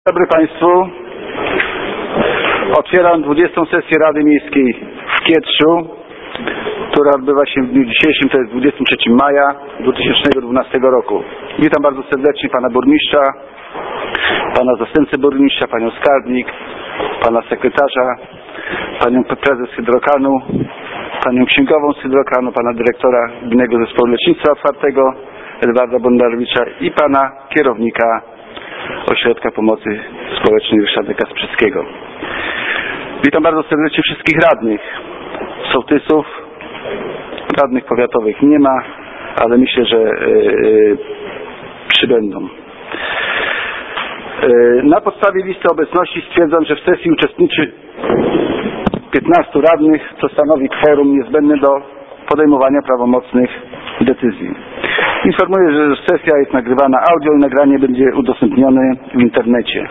Dzień dobry Państwu. Otwieram 20. sesję Rady Miejskiej w Kietrzu, która odbywa się w dniu dzisiejszym, to jest 23 maja 2012 roku. Witam bardzo serdecznie Pana Burmistrza, Pana Zastępcę Burmistrza, Panią Skarbnik, Pana Sekretarza, Panią Prezes Hydrokanu, Panią Księgową z Hydrokanu, Pana Dyrektora Gminnego Zespołu Lecznictwa Otwartego Edwarda Bondarowicza i Pana Kierownika Ośrodka Pomocy Społecznej Ryszarda Kasprzyckiego. Witam bardzo serdecznie wszystkich radnych, sołtysów, radnych powiatowych nie ma, ale myślę, że przybędą. Na podstawie listy obecności stwierdzam, że w sesji uczestniczy 15 radnych, co stanowi kworum niezbędne do podejmowania prawomocnych decyzji. Informuję, że sesja jest nagrywana audio i nagranie będzie udostępnione w internecie.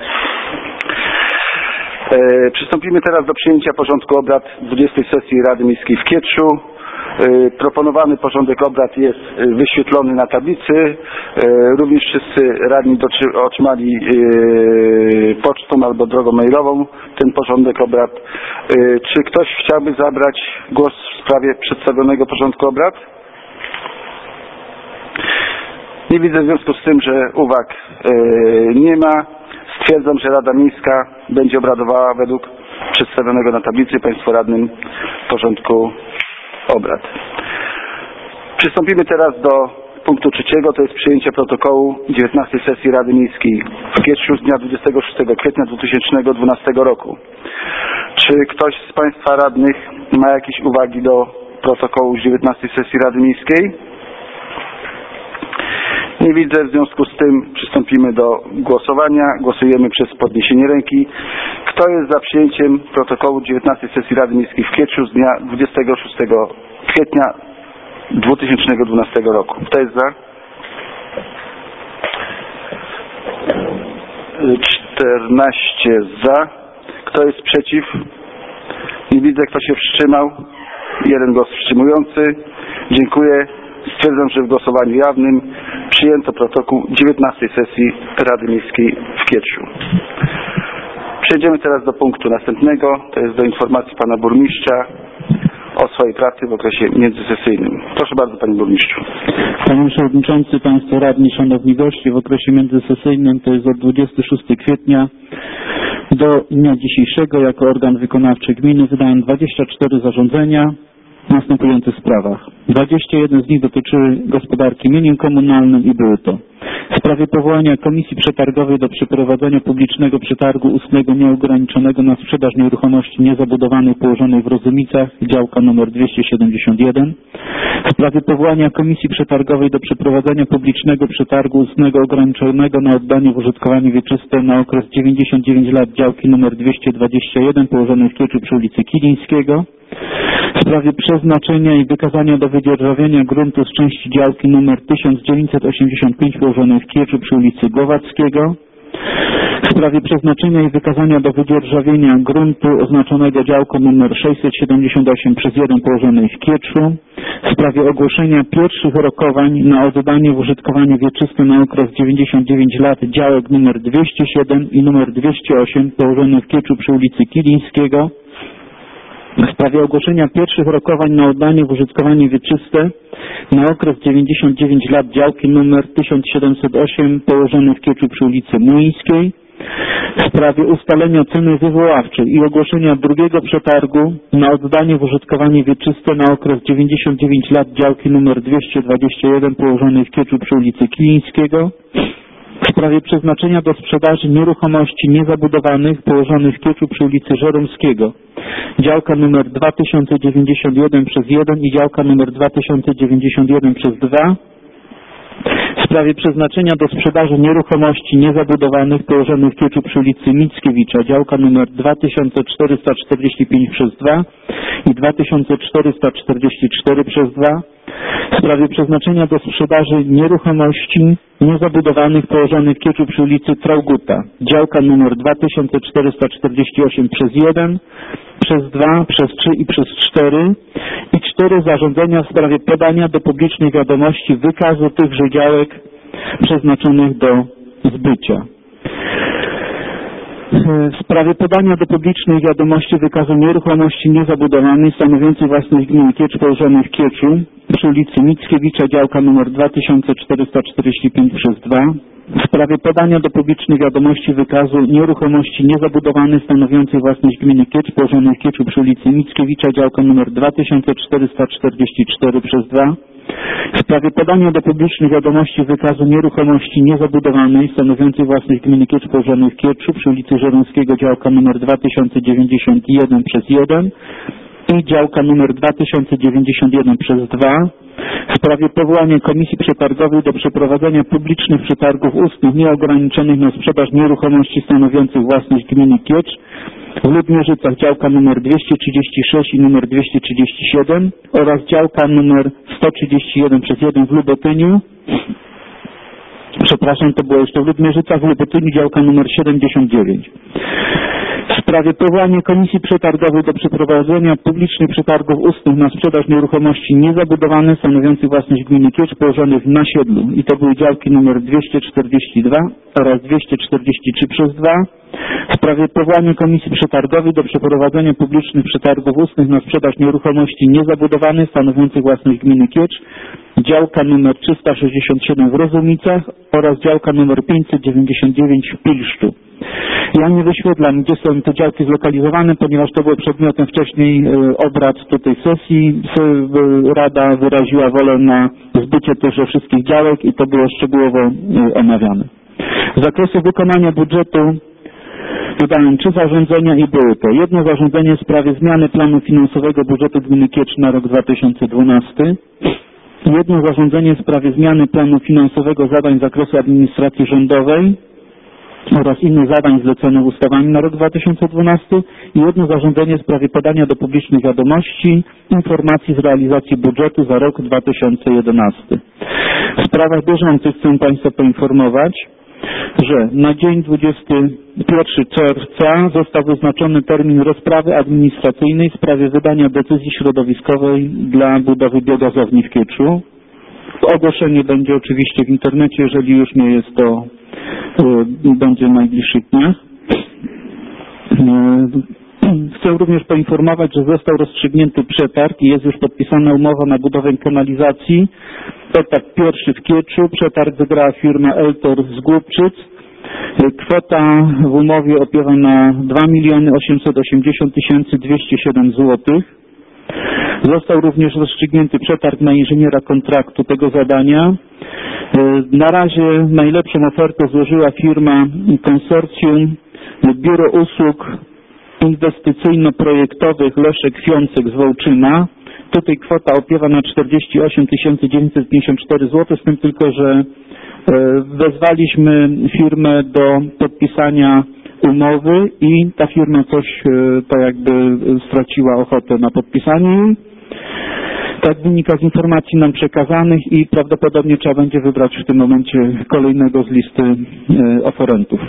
Przystąpimy teraz do przyjęcia porządku obrad 20. sesji Rady Miejskiej w Kietrzu. Proponowany porządek obrad jest wyświetlony na tablicy. Również wszyscy radni otrzymali pocztą albo drogą mailową ten porządek obrad. Czy ktoś chciałby zabrać głos w sprawie przedstawionego porządku obrad? Nie widzę w związku z tym, że uwag nie ma. Stwierdzam, że Rada Miejska będzie obradowała według przedstawionego na tablicy Państwu radnym porządku obrad. Przystąpimy teraz do punktu 3. To jest przyjęcie protokołu 19. sesji Rady Miejskiej w Kietrzu z dnia 26 kwietnia 2012 roku. Czy ktoś z Państwa radnych ma jakieś uwagi do protokołu z 19. sesji Rady Miejskiej? Nie widzę, w związku z tym przystąpimy do głosowania. Głosujemy przez podniesienie ręki. Kto jest za przyjęciem protokołu 19 sesji Rady Miejskiej w Kietrzu z dnia 26 kwietnia 2012 roku? Kto jest za? 14 za. Kto jest przeciw? Nie widzę, kto się wstrzymał. Jeden głos wstrzymujący. Dziękuję. Stwierdzam, że w głosowaniu jawnym przyjęto protokół 19 sesji Rady Miejskiej w Kietrzu. Przejdziemy teraz do punktu następnego, to jest do informacji Pana Burmistrza o swojej pracy w okresie międzysesyjnym. Proszę bardzo, Panie Burmistrzu. Panie Przewodniczący, Państwo Radni, Szanowni Goście, w okresie międzysesyjnym, to jest od 26 kwietnia do dnia dzisiejszego, jako organ wykonawczy gminy wydałem 24 zarządzenia w następujących sprawach. 21 z nich dotyczyły gospodarki mieniem komunalnym i były to: w sprawie powołania Komisji Przetargowej do przeprowadzenia publicznego przetargu ustnego nieograniczonego na sprzedaż nieruchomości niezabudowanej położonej w Rozumicach, działka nr 271. W sprawie powołania Komisji Przetargowej do przeprowadzenia publicznego przetargu ustnego ograniczonego na oddanie w użytkowanie wieczyste na okres 99 lat, działki nr 221 położonej w Kieczu przy ulicy Kilińskiego. W sprawie przeznaczenia i wykazania do wydzierżawienia gruntu z części działki nr 1985 położonej w Kieczu przy ulicy Głowackiego. W sprawie przeznaczenia i wykazania do wydzierżawienia gruntu oznaczonego działką nr 678 przez 1 położonej w Kieczu. W sprawie ogłoszenia pierwszych rokowań na oddanie w użytkowanie wieczyste na okres 99 lat działek nr 207 i nr 208 położonych w Kieczu przy ulicy Kilińskiego. W sprawie ogłoszenia pierwszych rokowań na oddanie w użytkowanie wieczyste na okres 99 lat działki nr 1708 położonej w Kieczu przy ulicy Młyńskiej. W sprawie ustalenia ceny wywoławczej i ogłoszenia drugiego przetargu na oddanie w użytkowanie wieczyste na okres 99 lat działki nr 221 położonej w Kieczu przy ulicy Kilińskiego. W sprawie przeznaczenia do sprzedaży nieruchomości niezabudowanych położonych w Kieczu przy ulicy Żeromskiego, działka nr 2091 przez 1 i działka nr 2091 przez 2. W sprawie przeznaczenia do sprzedaży nieruchomości niezabudowanych położonych w Kieczu przy ulicy Mickiewicza, działka nr 2445 przez 2 i 2444 przez 2. W sprawie przeznaczenia do sprzedaży nieruchomości niezabudowanych położonych w Kieczu przy ulicy Trauguta, działka nr 2448 przez 1, przez 2, przez 3 i przez 4 i 4 zarządzenia w sprawie podania do publicznej wiadomości wykazu tychże działek przeznaczonych do zbycia. W sprawie podania do publicznej wiadomości wykazu nieruchomości niezabudowanej stanowiącej własność gminy Kiecz położonej w Kieczu przy ulicy Mickiewicza, działka nr 2445/2. W sprawie podania do publicznej wiadomości wykazu nieruchomości niezabudowanej stanowiącej własność gminy Kiecz położonej w Kieczu przy ulicy Mickiewicza, działka nr 2444/2. W sprawie podania do publicznej wiadomości wykazu nieruchomości niezabudowanej stanowiącej własność gminy Kiecz położonej w Kieczu przy ulicy Żeromskiego, działka nr 2091/1 i działka nr 2091/2. W sprawie powołania komisji przetargowej do przeprowadzenia publicznych przetargów ustnych nieograniczonych na sprzedaż nieruchomości stanowiących własność gminy Kiecz w Lubmierzycach, działka nr 236 i nr 237 oraz działka nr 131/1 w Lubotyniu. Przepraszam, to było jeszcze w Lubmierzycach, w Lubotyniu, działka nr 79. W sprawie powołania komisji przetargowej do przeprowadzenia publicznych przetargów ustnych na sprzedaż nieruchomości niezabudowanych stanowiących własność gminy Kiecz położonych na Siedlu. I to były działki nr 242 oraz 243/2. W sprawie powołania komisji przetargowej do przeprowadzenia publicznych przetargów ustnych na sprzedaż nieruchomości niezabudowanych stanowiących własność gminy Kiecz, działka nr 367 w Rozumicach oraz działka nr 599 w Pilszczu. Ja nie wyświetlam, gdzie są te działki zlokalizowane, ponieważ to było przedmiotem wcześniej obrad tutaj sesji. Rada wyraziła wolę na zbycie tychże wszystkich działek i to było szczegółowo omawiane. Z zakresu wykonania budżetu wydałem 3 zarządzenia i były to: jedno zarządzenie w sprawie zmiany planu finansowego budżetu gminy Kiecz na rok 2012, jedno zarządzenie w sprawie zmiany planu finansowego zadań z zakresu administracji rządowej oraz innych zadań zleconych ustawami na rok 2012 i jedno zarządzenie w sprawie podania do publicznej wiadomości informacji z realizacji budżetu za rok 2011. W sprawach bieżących chcę Państwa poinformować, że na dzień 21 czerwca został wyznaczony termin rozprawy administracyjnej w sprawie wydania decyzji środowiskowej dla budowy biogazowni w Kieczu. Ogłoszenie będzie oczywiście w internecie, jeżeli już nie jest, to będzie w najbliższych dniach. Chcę również poinformować, że został rozstrzygnięty przetarg i jest już podpisana umowa na budowę kanalizacji. Etap pierwszy w Kieczu. Przetarg wygrała firma Eltor z Głubczyc. Kwota w umowie opiewa na 2 880 207 zł. Został również rozstrzygnięty przetarg na inżyniera kontraktu tego zadania. Na razie najlepszą ofertę złożyła firma konsorcjum Biuro Usług Inwestycyjno-Projektowych Leszek Fiącek z Wołczyna. Tutaj kwota opiewa na 48 954 zł, z tym tylko, że wezwaliśmy firmę do podpisania umowy i ta firma coś tak jakby straciła ochotę na podpisanie jej. Tak wynika z informacji nam przekazanych i prawdopodobnie trzeba będzie wybrać w tym momencie kolejnego z listy oferentów.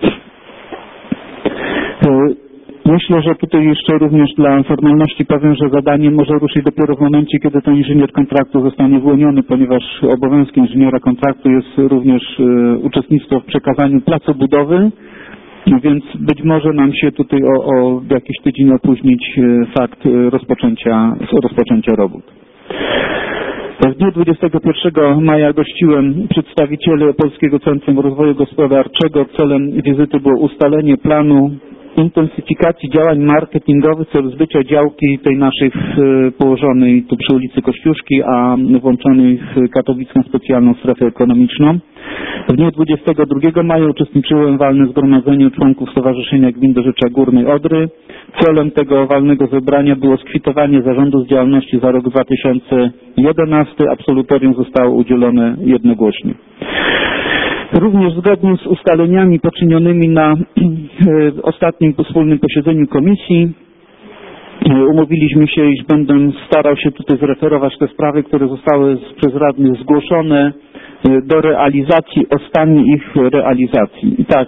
Myślę, że tutaj jeszcze również dla formalności powiem, że zadanie może ruszyć dopiero w momencie, kiedy ten inżynier kontraktu zostanie wyłoniony, ponieważ obowiązkiem inżyniera kontraktu jest również uczestnictwo w przekazaniu placu budowy, więc być może nam się tutaj o jakiś tydzień opóźnić fakt rozpoczęcia robót. W dniu 21 maja gościłem przedstawicieli Polskiego Centrum Rozwoju Gospodarczego. Celem wizyty było ustalenie planu intensyfikacji działań marketingowych w celu zbycia działki tej naszej położonej tu przy ulicy Kościuszki, a włączonej w katowicką specjalną strefę ekonomiczną. W dniu 22 maja uczestniczyłem w walnym zgromadzeniu członków Stowarzyszenia Gmin Dorzecza Górnej Odry. Celem tego walnego zebrania było skwitowanie zarządu z działalności za rok 2011. Absolutorium zostało udzielone jednogłośnie. Również zgodnie z ustaleniami poczynionymi na ostatnim wspólnym posiedzeniu komisji umówiliśmy się, iż będę starał się tutaj zreferować te sprawy, które zostały przez radnych zgłoszone do realizacji, o stanie ich realizacji. I tak,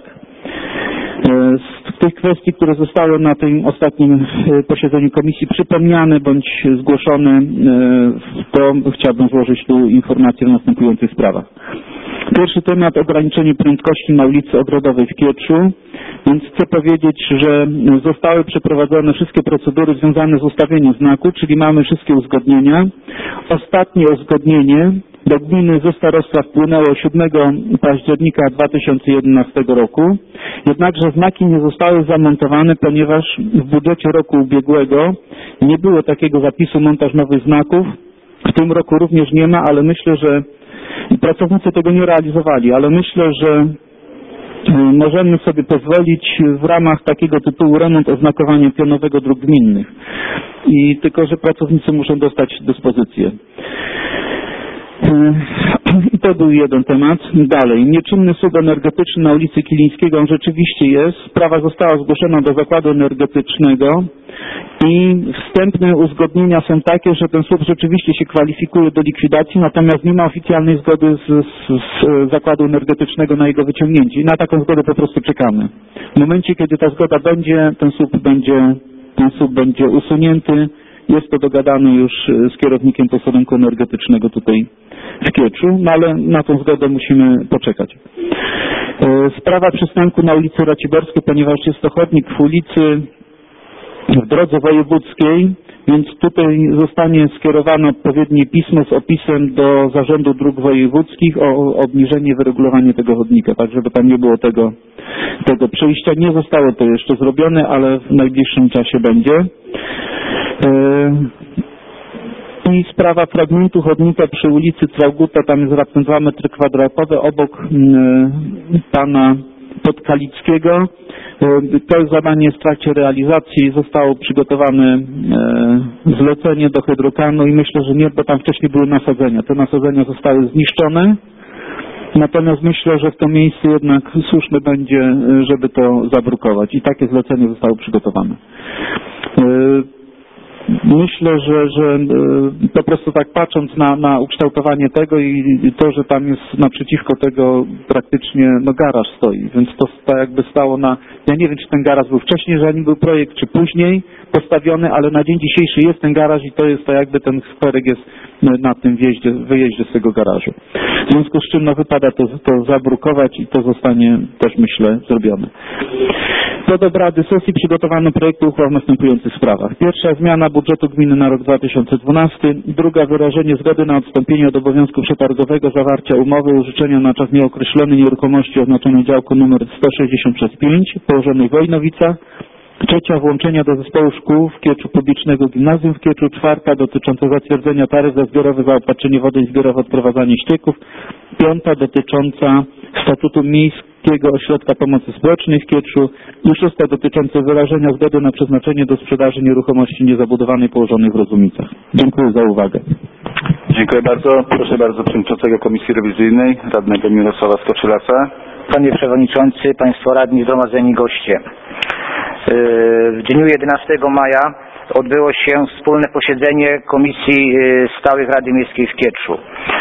z tych kwestii, które zostały na tym ostatnim posiedzeniu komisji przypomniane bądź zgłoszone, to chciałbym złożyć tu informacje w następujących sprawach. Pierwszy temat: ograniczenie prędkości na ulicy Ogrodowej w Kieczu. Więc chcę powiedzieć, że zostały przeprowadzone wszystkie procedury związane z ustawieniem znaku, czyli mamy wszystkie uzgodnienia. Ostatnie uzgodnienie do gminy ze starostwa wpłynęło 7 października 2011 roku. Jednakże znaki nie zostały zamontowane, ponieważ w budżecie roku ubiegłego nie było takiego zapisu montaż nowych znaków. W tym roku również nie ma, ale myślę, że pracownicy tego nie realizowali, ale myślę, że możemy sobie pozwolić w ramach takiego tytułu remont oznakowania pionowego dróg gminnych. I tylko, że pracownicy muszą dostać dyspozycję. I to był jeden temat. Dalej, nieczynny słup energetyczny na ulicy Kilińskiego, on rzeczywiście jest. Sprawa została zgłoszona do zakładu energetycznego i wstępne uzgodnienia są takie, że ten słup rzeczywiście się kwalifikuje do likwidacji, natomiast nie ma oficjalnej zgody z zakładu energetycznego na jego wyciągnięcie. I na taką zgodę po prostu czekamy. W momencie, kiedy ta zgoda będzie, ten słup będzie usunięty. Jest to dogadane już z kierownikiem posterunku energetycznego tutaj w Kieczu, no ale na tą zgodę musimy poczekać. Sprawa przystanku na ulicy Raciborskiej, ponieważ jest to chodnik w ulicy w drodze wojewódzkiej, więc tutaj zostanie skierowane odpowiednie pismo z opisem do Zarządu Dróg Wojewódzkich o obniżenie, wyregulowanie tego chodnika, tak żeby tam nie było tego przejścia. Nie zostało to jeszcze zrobione, ale w najbliższym czasie będzie. I sprawa fragmentu chodnika przy ulicy Trauguta, tam jest raptem 2 metry kwadratowe obok pana Podkalickiego. To zadanie jest w trakcie realizacji, zostało przygotowane zlecenie do Hydrokanu i myślę, że nie, bo tam wcześniej były nasadzenia. Te nasadzenia zostały zniszczone, natomiast myślę, że w to miejsce jednak słuszne będzie, żeby to zabrukować i takie zlecenie zostało przygotowane. Myślę, że po prostu tak patrząc na ukształtowanie tego i to, że tam jest naprzeciwko tego praktycznie garaż stoi, więc to jakby stało na... Ja nie wiem, czy ten garaż był wcześniej, zanim był projekt, czy później postawiony, ale na dzień dzisiejszy jest ten garaż i to jakby ten skwerek jest na tym wyjeździe z tego garażu. W związku z czym wypada to zabrukować i to zostanie też, myślę, zrobione. Do obrady sesji przygotowano projekty uchwał w następujących sprawach. Pierwsza, zmiana budżetu gminy na rok 2012. Druga, wyrażenie zgody na odstąpienie od obowiązku przetargowego zawarcia umowy użyczenia na czas nieokreślony nieruchomości oznaczonej działką nr 160/5 położonej w Wojnowicach. Trzecia, włączenia do zespołu szkół w Kieczu Publicznego Gimnazjum w Kieczu. Czwarta, dotycząca zatwierdzenia taryf za zbiorowe zaopatrzenie wody i zbiorowe odprowadzanie ścieków. Piąta, dotycząca statutu Miejskiego Ośrodka Pomocy Społecznej w Kieczu. I szósta, dotycząca wyrażenia zgody na przeznaczenie do sprzedaży nieruchomości niezabudowanej położonej w Rozumicach. Dziękuję za uwagę. Dziękuję bardzo. Proszę bardzo przewodniczącego Komisji Rewizyjnej, radnego Mirosława Skoczylasa. Panie Przewodniczący, Państwo Radni, zgromadzeni goście. W dniu 11 maja odbyło się wspólne posiedzenie Komisji Stałych Rady Miejskiej w Kieczu.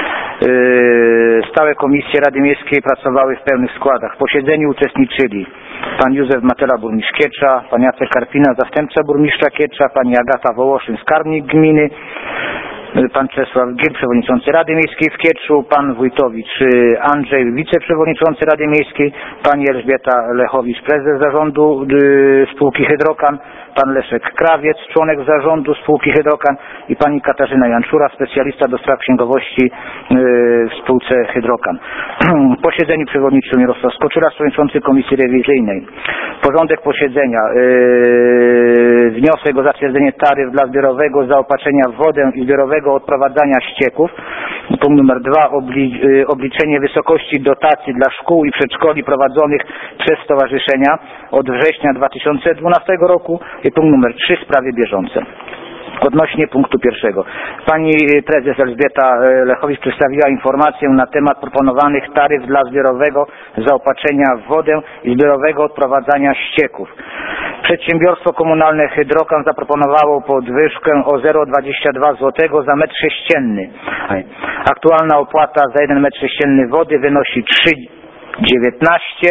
Stałe komisje Rady Miejskiej pracowały w pełnych składach. W posiedzeniu uczestniczyli pan Józef Matela, burmistrz Kiecza, pan Jacek Karpina, zastępca burmistrza Kiecza, pani Agata Wołoszyn, skarbnik gminy, pan Czesław Gil, przewodniczący Rady Miejskiej w Kieczu, pan Wójtowicz Andrzej, wiceprzewodniczący Rady Miejskiej, pani Elżbieta Lechowicz, prezes zarządu spółki Hydrokan, pan Leszek Krawiec, członek zarządu spółki Hydrokan i pani Katarzyna Janczura, specjalista do spraw księgowości w spółce Hydrokan. W posiedzeniu przewodniczył Mirosław Skoczyla, przewodniczący Komisji Rewizyjnej. Porządek posiedzenia. Wniosek o zatwierdzenie taryf dla zbiorowego zaopatrzenia w wodę i zbiorowego odprowadzania ścieków. Punkt numer 2. Obliczenie wysokości dotacji dla szkół i przedszkoli prowadzonych przez stowarzyszenia od września 2012 roku. I punkt numer 3. Sprawy bieżące. Odnośnie punktu pierwszego. Pani prezes Elżbieta Lechowicz przedstawiła informację na temat proponowanych taryf dla zbiorowego zaopatrzenia w wodę i zbiorowego odprowadzania ścieków. Przedsiębiorstwo komunalne Hydrokan zaproponowało podwyżkę o 0,22 zł za metr sześcienny. Aktualna opłata za 1 metr sześcienny wody wynosi 3,19.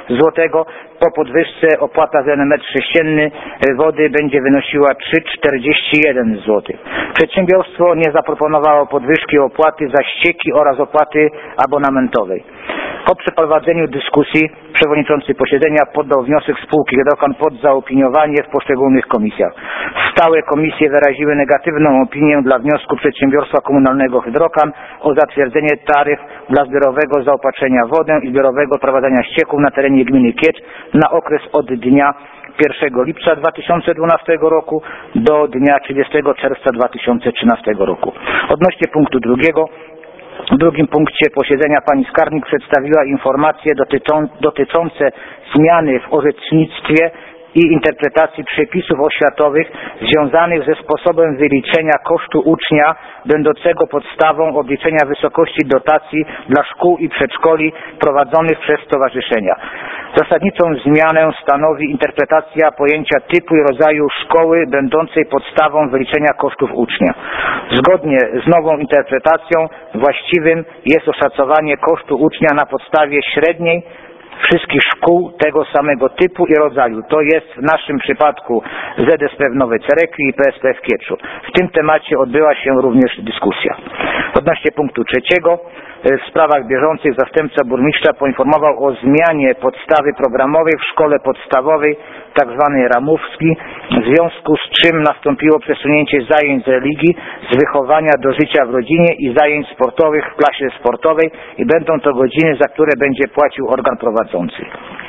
zł. Po podwyżce opłata za metr sześcienny wody będzie wynosiła 3,41 zł. Przedsiębiorstwo nie zaproponowało podwyżki opłaty za ścieki oraz opłaty abonamentowej. Po przeprowadzeniu dyskusji przewodniczący posiedzenia poddał wniosek spółki Hydrokan pod zaopiniowanie w poszczególnych komisjach. Stałe komisje wyraziły negatywną opinię dla wniosku przedsiębiorstwa komunalnego Hydrokan o zatwierdzenie taryf dla zbiorowego zaopatrzenia w wodę i zbiorowego prowadzenia ścieków na terenie gminy Kiecz na okres od dnia 1 lipca 2012 roku do dnia 30 czerwca 2013 roku. Odnośnie punktu drugiego, w drugim punkcie posiedzenia pani skarbnik przedstawiła informacje dotyczące zmiany w orzecznictwie i interpretacji przepisów oświatowych związanych ze sposobem wyliczenia kosztu ucznia będącego podstawą obliczenia wysokości dotacji dla szkół i przedszkoli prowadzonych przez stowarzyszenia. Zasadniczą zmianę stanowi interpretacja pojęcia typu i rodzaju szkoły będącej podstawą wyliczenia kosztów ucznia. Zgodnie z nową interpretacją właściwym jest oszacowanie kosztu ucznia na podstawie średniej wszystkich szkół tego samego typu i rodzaju. To jest w naszym przypadku ZSP w Nowej Cerekwi i PSP w Kieczu. W tym temacie odbyła się również dyskusja. Odnośnie punktu trzeciego, w sprawach bieżących zastępca burmistrza poinformował o zmianie podstawy programowej w szkole podstawowej, tzw. ramówki, w związku z czym nastąpiło przesunięcie zajęć z religii, z wychowania do życia w rodzinie i zajęć sportowych w klasie sportowej i będą to godziny, za które będzie płacił organ prowadzący.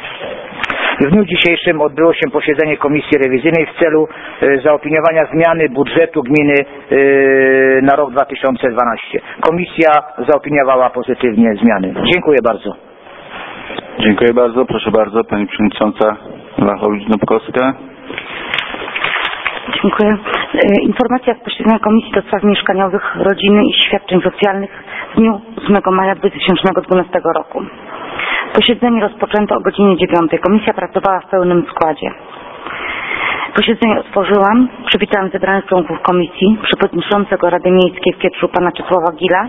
W dniu dzisiejszym odbyło się posiedzenie Komisji Rewizyjnej w celu zaopiniowania zmiany budżetu gminy na rok 2012. Komisja zaopiniowała pozytywnie zmiany. Dziękuję bardzo. Dziękuję bardzo. Proszę bardzo, pani przewodnicząca Lachowicz-Dąbkowska. Dziękuję. Informacja z posiedzenia Komisji do Spraw Mieszkaniowych, Rodziny i Świadczeń Socjalnych w dniu 8 maja 2012 roku. Posiedzenie rozpoczęto o godzinie 9. Komisja pracowała w pełnym składzie. Posiedzenie otworzyłam, przywitałam zebranych członków komisji, przewodniczącego Rady Miejskiej w Kieczu pana Czesława Gila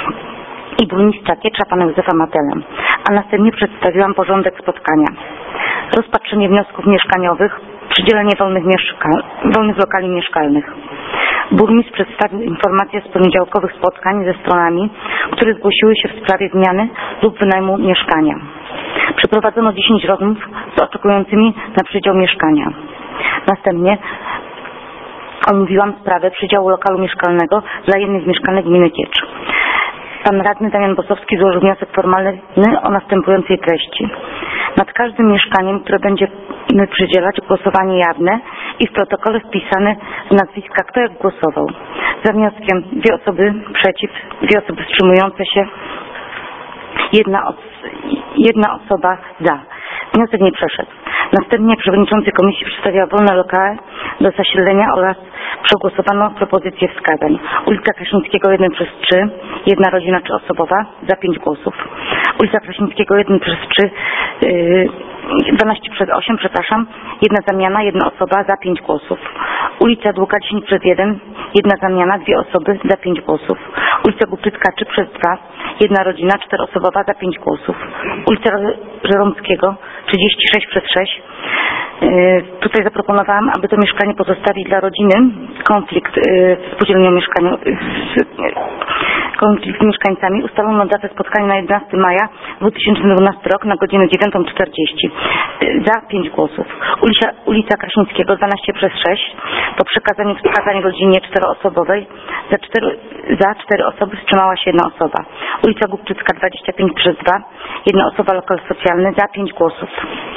i burmistrza Kiecza pana Józefa Matelę, a następnie przedstawiłam porządek spotkania. Rozpatrzenie wniosków mieszkaniowych, przydzielenie wolnych lokali mieszkalnych. Burmistrz przedstawił informacje z poniedziałkowych spotkań ze stronami, które zgłosiły się w sprawie zmiany lub wynajmu mieszkania. Przeprowadzono 10 rozmów z oczekującymi na przydział mieszkania. Następnie omówiłam sprawę przydziału lokalu mieszkalnego dla jednej z mieszkanek gminy Kiecz. Pan radny Damian Bosowski złożył wniosek formalny o następującej treści. Nad każdym mieszkaniem, które będziemy przydzielać, głosowanie jawne i w protokole wpisane nazwiska, kto jak głosował. Za wnioskiem 2 osoby przeciw, 2 osoby wstrzymujące się, jedna osoba za. Wniosek nie przeszedł. Następnie przewodniczący komisji przedstawiła wolne lokale do zasiedlenia oraz przegłosowano propozycję wskazań. Ulica Krasińskiego 1/3, jedna rodzina 3-osobowa, za 5 głosów. Ulica Krasińskiego 1/3, 12/8, jedna zamiana, 1 osoba, za 5 głosów. Ulica Długa 10/1, jedna zamiana, 2 osoby, za 5 głosów. Ulica Głupczycka 3/2, jedna rodzina 4-osobowa, za 5 głosów. Ulica Żeromskiego 36/6. Tutaj zaproponowałam, aby to mieszkanie pozostawić dla rodziny. Konflikt z spółdzielnią konflikt z mieszkańcami. Ustalono datę spotkania na 11 maja 2012 rok na godzinę 9:40. Za 5 głosów. Ulica Krasińskiego 12/6. Po przekazaniu wskazań rodzinie 4-osobowej za 4 osoby wstrzymała się 1 osoba. Ulica Głupczycka 25/2. Jedna osoba, lokal socjalny, za 5 głosów.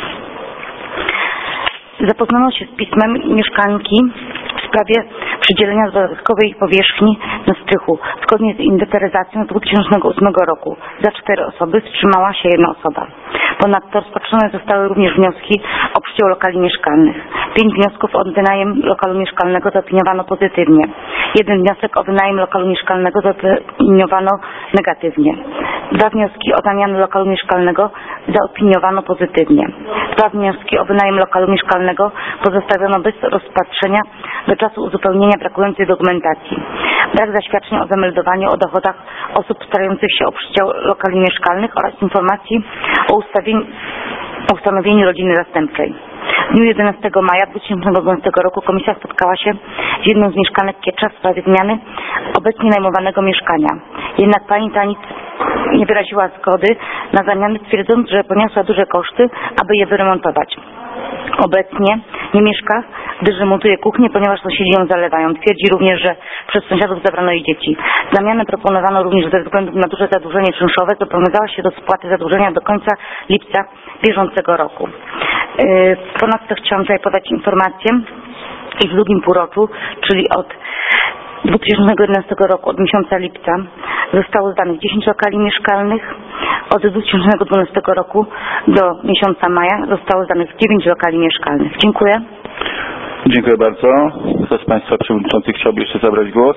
Zapoznano się z pismem mieszkanki w sprawie przydzielenia dodatkowej powierzchni na strychu. Zgodnie z inwentaryzacją z 2008 roku za 4 osoby wstrzymała się 1 osoba. Ponadto rozpatrzone zostały również wnioski o przydział lokali mieszkalnych. 5 wniosków o wynajem lokalu mieszkalnego zaopiniowano pozytywnie. 1 wniosek o wynajem lokalu mieszkalnego zaopiniowano negatywnie. 2 wnioski o zamianę lokalu mieszkalnego zaopiniowano pozytywnie. 2 wnioski o wynajem lokalu mieszkalnego pozostawiono bez rozpatrzenia do czasu uzupełnienia brakującej dokumentacji. Brak zaświadczeń o zameldowaniu o dochodach osób starających się o przydział lokali mieszkalnych oraz informacji o ustawieniu o ustanowieniu rodziny zastępczej. W dniu 11 maja 2012 roku komisja spotkała się z jedną z mieszkanek Kietrza w sprawie zmiany obecnie najmowanego mieszkania. Jednak pani ta nic nie wyraziła zgody na zamianę, twierdząc, że poniosła duże koszty, aby je wyremontować. Obecnie nie mieszka, gdyż remontuje kuchnię, ponieważ sąsiedzi ją zalewają. Twierdzi również, że przez sąsiadów zabrano jej dzieci. Zamianę proponowano również ze względu na duże zadłużenie czynszowe, zobowiązała się do spłaty zadłużenia do końca lipca bieżącego roku. Ponadto chciałam tutaj podać informację, iż w drugim półroczu, czyli od 2011 roku, od miesiąca lipca, zostało zdanych 10 lokali mieszkalnych. Od 2012 roku do miesiąca maja zostało zdanych 9 lokali mieszkalnych. Dziękuję. Dziękuję bardzo. Kto z Państwa przewodniczących chciałby jeszcze zabrać głos?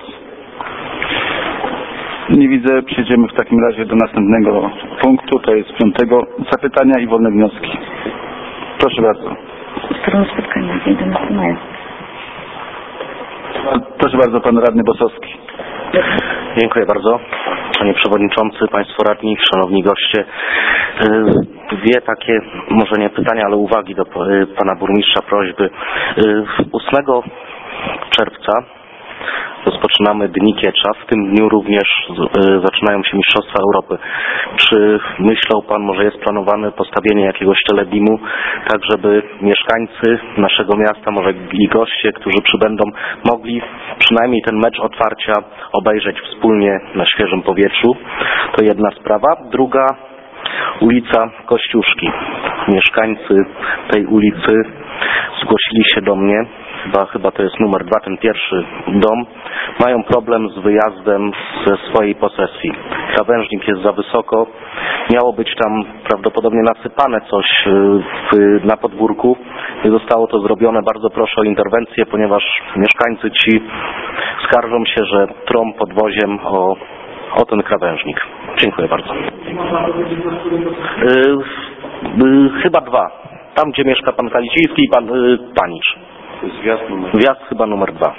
Nie widzę. Przejdziemy w takim razie do następnego punktu, to jest 5. Zapytania i wolne wnioski. Proszę bardzo. Stronę spotkania 11 maja. Proszę bardzo, pan radny Bosowski. Dziękuję bardzo. Panie Przewodniczący, Państwo Radni, Szanowni Goście. Dwie takie, może nie pytania, ale uwagi do Pana Burmistrza, prośby. 8 czerwca rozpoczynamy Dni Kiecza. W tym dniu również zaczynają się Mistrzostwa Europy. Czy myślał Pan, może jest planowane postawienie jakiegoś telebimu, tak żeby mieszkańcy naszego miasta, może i goście, którzy przybędą, mogli przynajmniej ten mecz otwarcia obejrzeć wspólnie na świeżym powietrzu? To jedna sprawa. Druga, ulica Kościuszki. Mieszkańcy tej ulicy zgłosili się do mnie, chyba to jest numer 2, ten pierwszy dom, mają problem z wyjazdem ze swojej posesji. Krawężnik jest za wysoko, miało być tam prawdopodobnie nasypane coś na podwórku. Nie zostało to zrobione. Bardzo proszę o interwencję, ponieważ mieszkańcy ci skarżą się, że trą podwoziem o ten krawężnik. Dziękuję bardzo. Chyba 2. Tam, gdzie mieszka pan Kaliciński i pan Panicz. Wjazd chyba numer 2.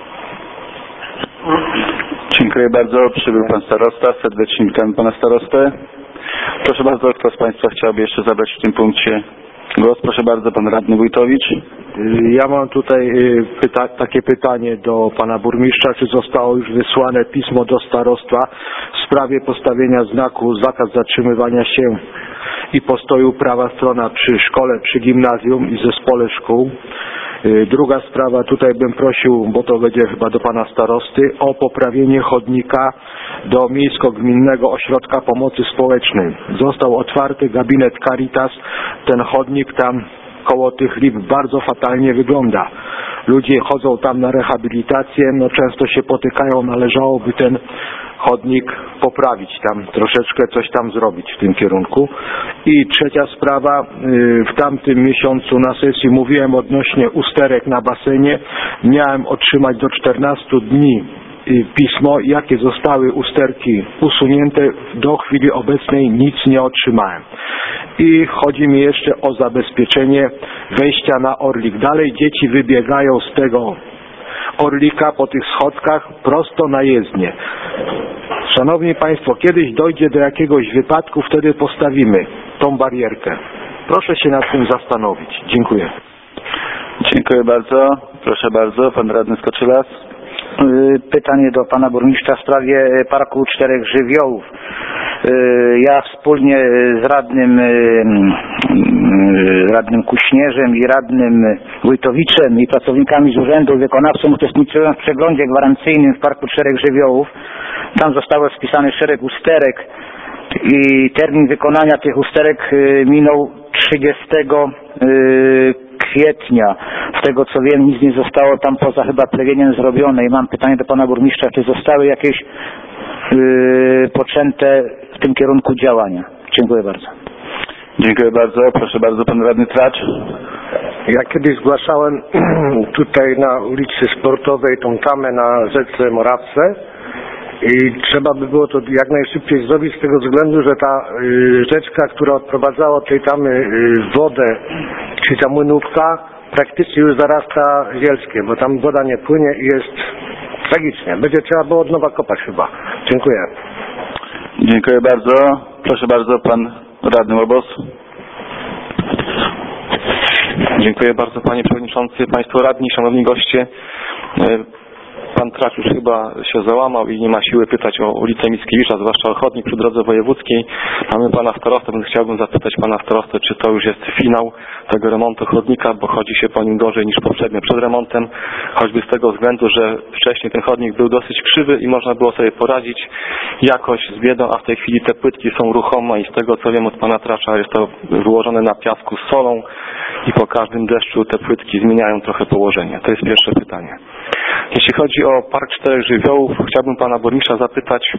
Dziękuję bardzo. Przybył pan starosta. Serdecznie witamy pana starostę. Proszę bardzo, kto z Państwa chciałby jeszcze zabrać w tym punkcie głos? Proszę bardzo, pan radny Wójtowicz. Ja mam tutaj takie pytanie do pana burmistrza. Czy zostało już wysłane pismo do starostwa w sprawie postawienia znaku zakaz zatrzymywania się i postoju prawa strona przy szkole, przy gimnazjum i zespole szkół? Druga sprawa, tutaj bym prosił, bo to będzie chyba do pana starosty, o poprawienie chodnika do Miejsko-Gminnego Ośrodka Pomocy Społecznej. Został otwarty gabinet Caritas, ten chodnik tam koło tych lip bardzo fatalnie wygląda. Ludzie chodzą tam na rehabilitację, często się potykają, należałoby ten chodnik poprawić, tam troszeczkę coś tam zrobić w tym kierunku. I trzecia sprawa, w tamtym miesiącu na sesji mówiłem odnośnie usterek na basenie. Miałem otrzymać do 14 dni pismo, jakie zostały usterki usunięte. Do chwili obecnej nic nie otrzymałem. I chodzi mi jeszcze o zabezpieczenie wejścia na Orlik. Dalej dzieci wybiegają z tego Orlika po tych schodkach prosto na jezdnię. Szanowni Państwo, kiedyś dojdzie do jakiegoś wypadku, wtedy postawimy tą barierkę. Proszę się nad tym zastanowić. Dziękuję. Dziękuję bardzo. Proszę bardzo, pan radny Skoczylas. Pytanie do pana burmistrza w sprawie Parku Czterech Żywiołów. Ja wspólnie z radnym Kuśnierzem i radnym Wójtowiczem i pracownikami z urzędu wykonawczym uczestniczyłem w przeglądzie gwarancyjnym w Parku Czterech Żywiołów. Tam zostało wpisane szereg usterek i termin wykonania tych usterek minął 30 kwietnia. Z tego co wiem, nic nie zostało tam poza chyba plewieniem zrobione i mam pytanie do pana burmistrza, czy zostały jakieś poczęte w tym kierunku działania. Dziękuję bardzo. Dziękuję bardzo. Proszę bardzo, pan radny Tracz. Ja kiedyś zgłaszałem tutaj na ulicy Sportowej tą tamę na rzece Morawce i trzeba by było to jak najszybciej zrobić z tego względu, że ta rzeczka, która odprowadzała od tej tamy wodę, czyli ta młynówka, praktycznie już zarasta Zielskie, bo tam woda nie płynie i jest tragicznie. Będzie trzeba było od nowa kopać chyba. Dziękuję. Dziękuję bardzo. Proszę bardzo, pan radny Łobos. Dziękuję bardzo Panie Przewodniczący, Państwo Radni, Szanowni Goście. Pan Tracz już chyba się załamał i nie ma siły pytać o ulicę Mickiewicza, zwłaszcza o chodnik przy drodze wojewódzkiej. Mamy Pana Starostę, więc chciałbym zapytać Pana Starostę, czy to już jest finał tego remontu chodnika, bo chodzi się po nim gorzej niż poprzednio przed remontem, choćby z tego względu, że wcześniej ten chodnik był dosyć krzywy i można było sobie poradzić jakoś z biedą, a w tej chwili te płytki są ruchome i z tego co wiem od Pana Tracza jest to wyłożone na piasku z solą i po każdym deszczu te płytki zmieniają trochę położenie. To jest pierwsze pytanie. Jeśli chodzi o Park Czterech Żywiołów, chciałbym Pana Burmistrza zapytać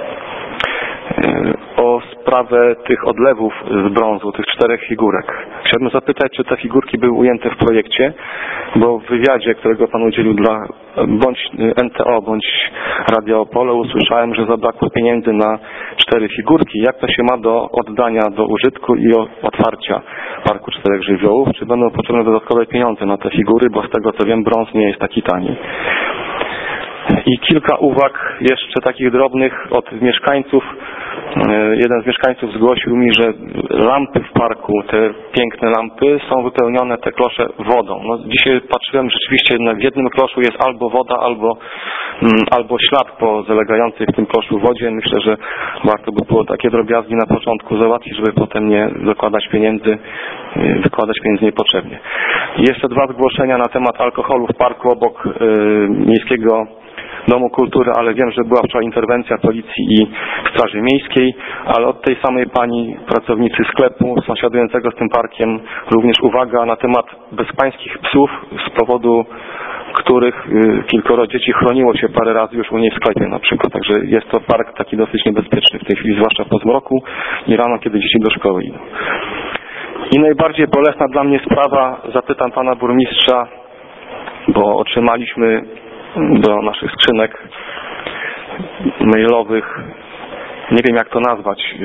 o sprawę tych odlewów z brązu, tych 4 figurek. Chciałbym zapytać, czy te figurki były ujęte w projekcie, bo w wywiadzie, którego Pan udzielił dla bądź NTO, bądź Radio Opole, usłyszałem, że zabrakło pieniędzy na 4 figurki. Jak to się ma do oddania do użytku i otwarcia Parku Czterech Żywiołów? Czy będą potrzebne dodatkowe pieniądze na te figury, bo z tego co wiem, brąz nie jest taki tani. I kilka uwag jeszcze takich drobnych od mieszkańców. Jeden z mieszkańców zgłosił mi, że lampy w parku, te piękne lampy, są wypełnione te klosze wodą. No, dzisiaj patrzyłem, rzeczywiście w jednym kloszu jest albo woda, albo ślad po zalegającej w tym kloszu wodzie. Myślę, że warto by było takie drobiazgi na początku załatwić, żeby potem nie wykładać pieniędzy niepotrzebnie. I jeszcze 2 zgłoszenia na temat alkoholu w parku obok Miejskiego Domu Kultury, ale wiem, że była wczoraj interwencja Policji i Straży Miejskiej, ale od tej samej pani pracownicy sklepu sąsiadującego z tym parkiem również uwaga na temat bezpańskich psów, z powodu których kilkoro dzieci chroniło się parę razy już u niej w sklepie na przykład. Także jest to park taki dosyć niebezpieczny w tej chwili, zwłaszcza po zmroku i rano, kiedy dzieci do szkoły idą. I najbardziej bolesna dla mnie sprawa, zapytam Pana Burmistrza, bo otrzymaliśmy do naszych skrzynek mailowych, nie wiem jak to nazwać,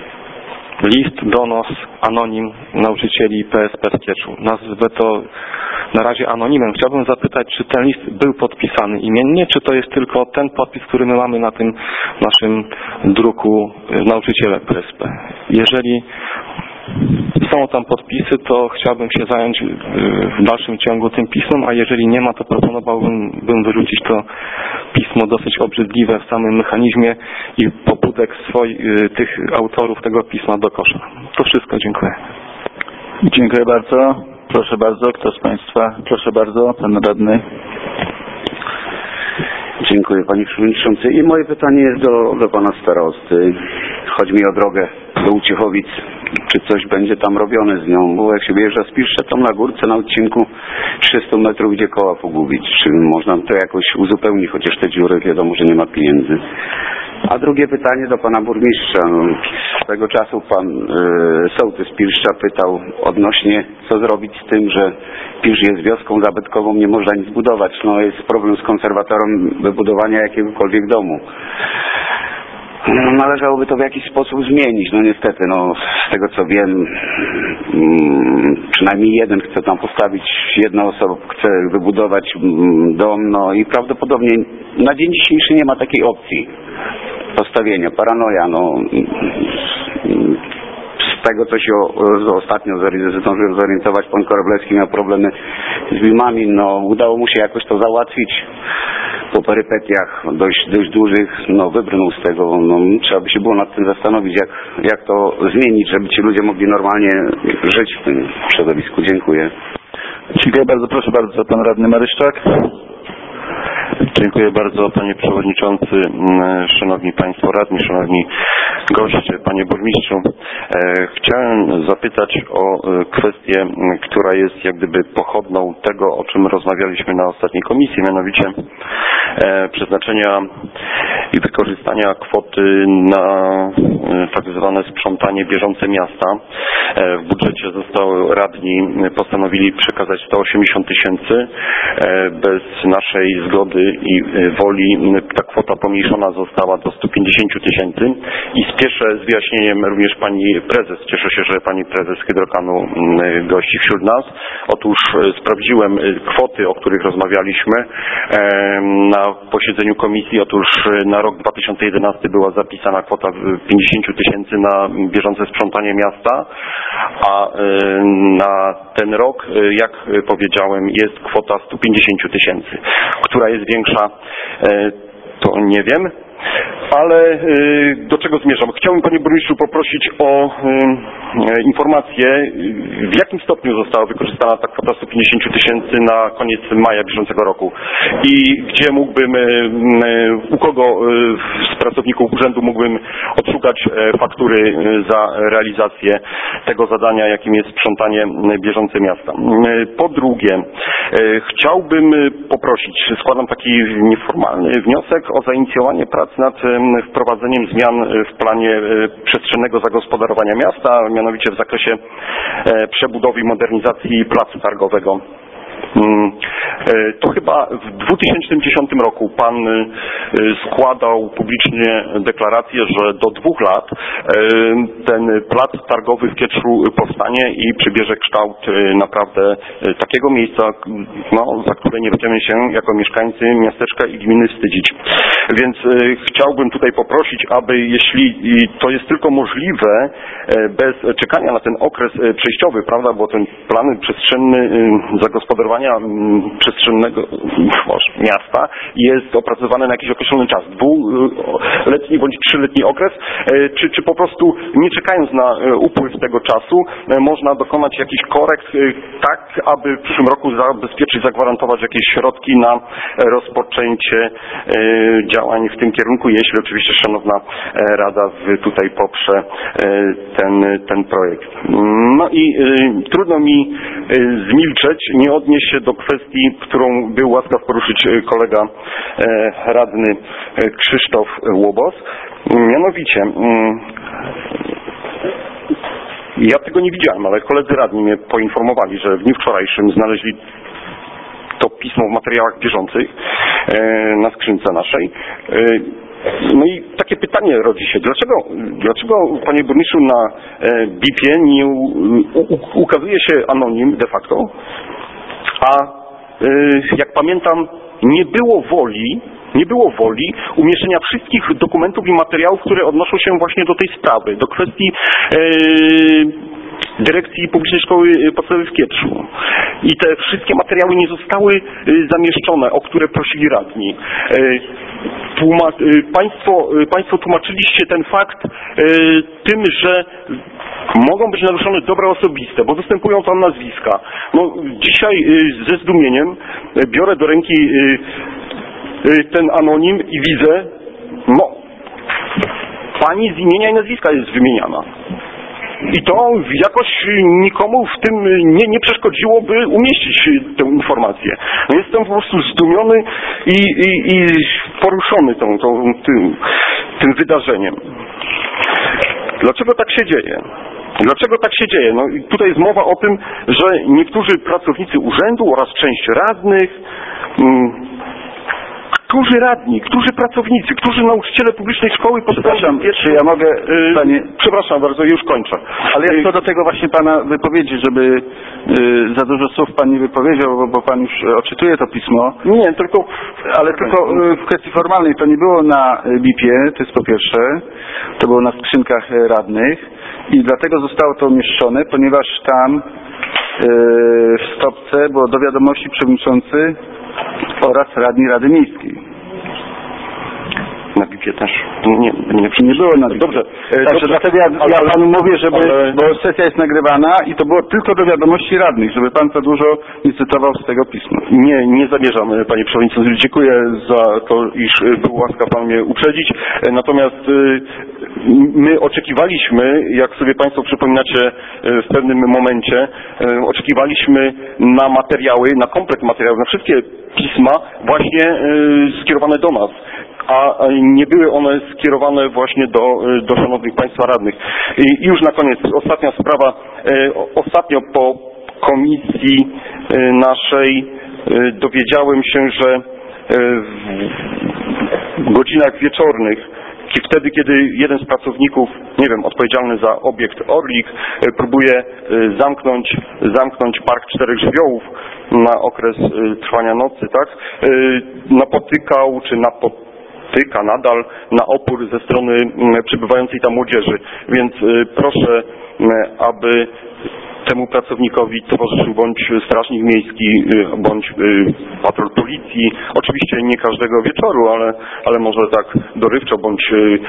list, donos, anonim nauczycieli PSP w Kieczu. Nazwę to na razie anonimem. Chciałbym zapytać, czy ten list był podpisany imiennie, czy to jest tylko ten podpis, który my mamy na tym naszym druku nauczyciele PSP. Jeżeli są tam podpisy, to chciałbym się zająć w dalszym ciągu tym pismem, a jeżeli nie ma, to proponowałbym wyrzucić to pismo dosyć obrzydliwe w samym mechanizmie i pobudek tych autorów tego pisma do kosza. To wszystko, dziękuję. Dziękuję bardzo. Proszę bardzo, kto z Państwa? Proszę bardzo, Pan Radny. Dziękuję Panie Przewodniczący. I moje pytanie jest do Pana Starosty. Chodzi mi o drogę do Uciechowic. Czy coś będzie tam robione z nią? Bo jak się wyjeżdża z Piszcza, tam na górce na odcinku 300 metrów gdzie koła pogubić. Czy można to jakoś uzupełnić, chociaż te dziury wiadomo, że nie ma pieniędzy. A drugie pytanie do Pana Burmistrza. Swego czasu Pan sołtys Piszcza pytał odnośnie co zrobić z tym, że Pisz jest wioską zabytkową, nie można nic budować. No jest problem z konserwatorem wybudowania jakiegokolwiek domu. Należałoby to w jakiś sposób zmienić. No niestety, z tego co wiem, przynajmniej jeden chce tam postawić, jedna osoba chce wybudować dom, i prawdopodobnie na dzień dzisiejszy nie ma takiej opcji postawienia. Paranoja, z tego co się ostatnio zdążyłem zorientować, pan Koroblewski miał problemy z wilmami, udało mu się jakoś to załatwić po perypetiach dość dużych, wybrnął z tego, trzeba by się było nad tym zastanowić, jak to zmienić, żeby ci ludzie mogli normalnie żyć w tym środowisku. Dziękuję. Dziękuję bardzo, proszę bardzo, Pan Radny Maryszczak. Dziękuję bardzo Panie Przewodniczący, Szanowni Państwo Radni, Szanowni Goście, Panie Burmistrzu. Chciałem zapytać o kwestię, która jest jak gdyby pochodną tego, o czym rozmawialiśmy na ostatniej komisji, mianowicie przeznaczenia i wykorzystania kwoty na tak zwane sprzątanie bieżące miasta. W budżecie radni postanowili przekazać 180 000. Bez naszej zgody i woli ta kwota pomniejszona została do 150 000 i spieszę z wyjaśnieniem również Pani Prezes. Cieszę się, że Pani Prezes Hydrokanu gości wśród nas. Otóż sprawdziłem kwoty, o których rozmawialiśmy na posiedzeniu komisji. Otóż na rok 2011 była zapisana kwota 50 000 na bieżące sprzątanie miasta, a na ten rok, jak powiedziałem, jest kwota 150 000. Która jest większa, to nie wiem. Ale do czego zmierzam? Chciałbym, panie burmistrzu, poprosić o informację, w jakim stopniu została wykorzystana ta kwota 150 000 na koniec maja bieżącego roku i gdzie mógłbym, u kogo z pracowników urzędu mógłbym odszukać faktury za realizację tego zadania, jakim jest sprzątanie bieżące miasta. Po drugie, chciałbym poprosić, składam taki nieformalny wniosek o zainicjowanie prac nad wprowadzeniem zmian w planie przestrzennego zagospodarowania miasta, mianowicie w zakresie przebudowy i modernizacji placu targowego. To chyba w 2010 roku Pan składał publicznie deklarację, że do 2 lat ten plac targowy w Kietrzu powstanie i przybierze kształt naprawdę takiego miejsca, za które nie będziemy się jako mieszkańcy miasteczka i gminy wstydzić. Więc chciałbym tutaj poprosić, aby jeśli to jest tylko możliwe, bez czekania na ten okres przejściowy, prawda, bo ten plan przestrzenny zagospodarowania przestrzennego miasta jest opracowany na jakiś określony czas, 2-letni bądź 3-letni okres, czy po prostu nie czekając na upływ tego czasu można dokonać jakichś korekt, tak aby w przyszłym roku zabezpieczyć, zagwarantować jakieś środki na rozpoczęcie działań w tym kierunku, jeśli oczywiście szanowna Rada tutaj poprze ten projekt. No i trudno mi zmilczeć, nie odnieść się do kwestii, którą był łaskaw poruszyć kolega radny Krzysztof Łobos. Mianowicie, ja tego nie widziałem, ale koledzy radni mnie poinformowali, że w dniu wczorajszym znaleźli to pismo w materiałach bieżących na skrzynce naszej. No i takie pytanie rodzi się. Dlaczego panie burmistrzu, na BIP-ie nie ukazuje się anonim de facto, a jak pamiętam, nie było woli umieszczenia wszystkich dokumentów i materiałów, które odnoszą się właśnie do tej sprawy, do kwestii Dyrekcji Publicznej Szkoły Podstawowej w Kietrzu. I te wszystkie materiały nie zostały zamieszczone, o które prosili radni. Państwo tłumaczyliście ten fakt tym, że mogą być naruszone dobra osobiste, bo występują tam nazwiska. No, dzisiaj ze zdumieniem biorę do ręki ten anonim i widzę, pani z imienia i nazwiska jest wymieniana. I to jakoś nikomu w tym nie przeszkodziłoby umieścić tę informację. No jestem po prostu zdumiony i poruszony tym wydarzeniem. Dlaczego tak się dzieje? Dlaczego tak się dzieje? No i tutaj jest mowa o tym, że niektórzy pracownicy urzędu oraz część radnych, którzy radni, którzy pracownicy, którzy nauczyciele publicznej szkoły podstawowej. Czy ja mogę, panie... Przepraszam bardzo, już kończę. Ale ja co do tego właśnie pana wypowiedzi, żeby za dużo słów pan nie wypowiedział, bo pan już odczytuje to pismo. Nie, tylko w kwestii formalnej to nie było na BIP-ie, to jest po pierwsze, to było na skrzynkach radnych i dlatego zostało to umieszczone, ponieważ tam w stopce było do wiadomości przewodniczący oraz radni Rady Miejskiej. Na BIP-ie też nie było na BIP-ie. Dobrze. Także dlatego ja panu mówię, bo sesja jest nagrywana i to było tylko do wiadomości radnych, żeby pan za dużo nie cytował z tego pisma. Nie zamierzam, panie przewodniczący. Dziękuję za to, iż był łaskaw pan mnie uprzedzić. Natomiast my oczekiwaliśmy, jak sobie państwo przypominacie w pewnym momencie, oczekiwaliśmy na materiały, na komplet materiałów, na wszystkie pisma właśnie skierowane do nas. A nie były one skierowane właśnie do szanownych państwa radnych. I już na koniec, ostatnia sprawa. Ostatnio po komisji naszej dowiedziałem się, że w godzinach wieczornych, wtedy kiedy jeden z pracowników, nie wiem, odpowiedzialny za obiekt Orlik, próbuje zamknąć park 4 żywiołów na okres trwania nocy, tak? Napotykał, czy natyka nadal na opór ze strony przybywającej tam młodzieży. Więc proszę, aby temu pracownikowi towarzyszył bądź strażnik miejski, bądź patrol policji. Oczywiście nie każdego wieczoru, ale może tak dorywczo, bądź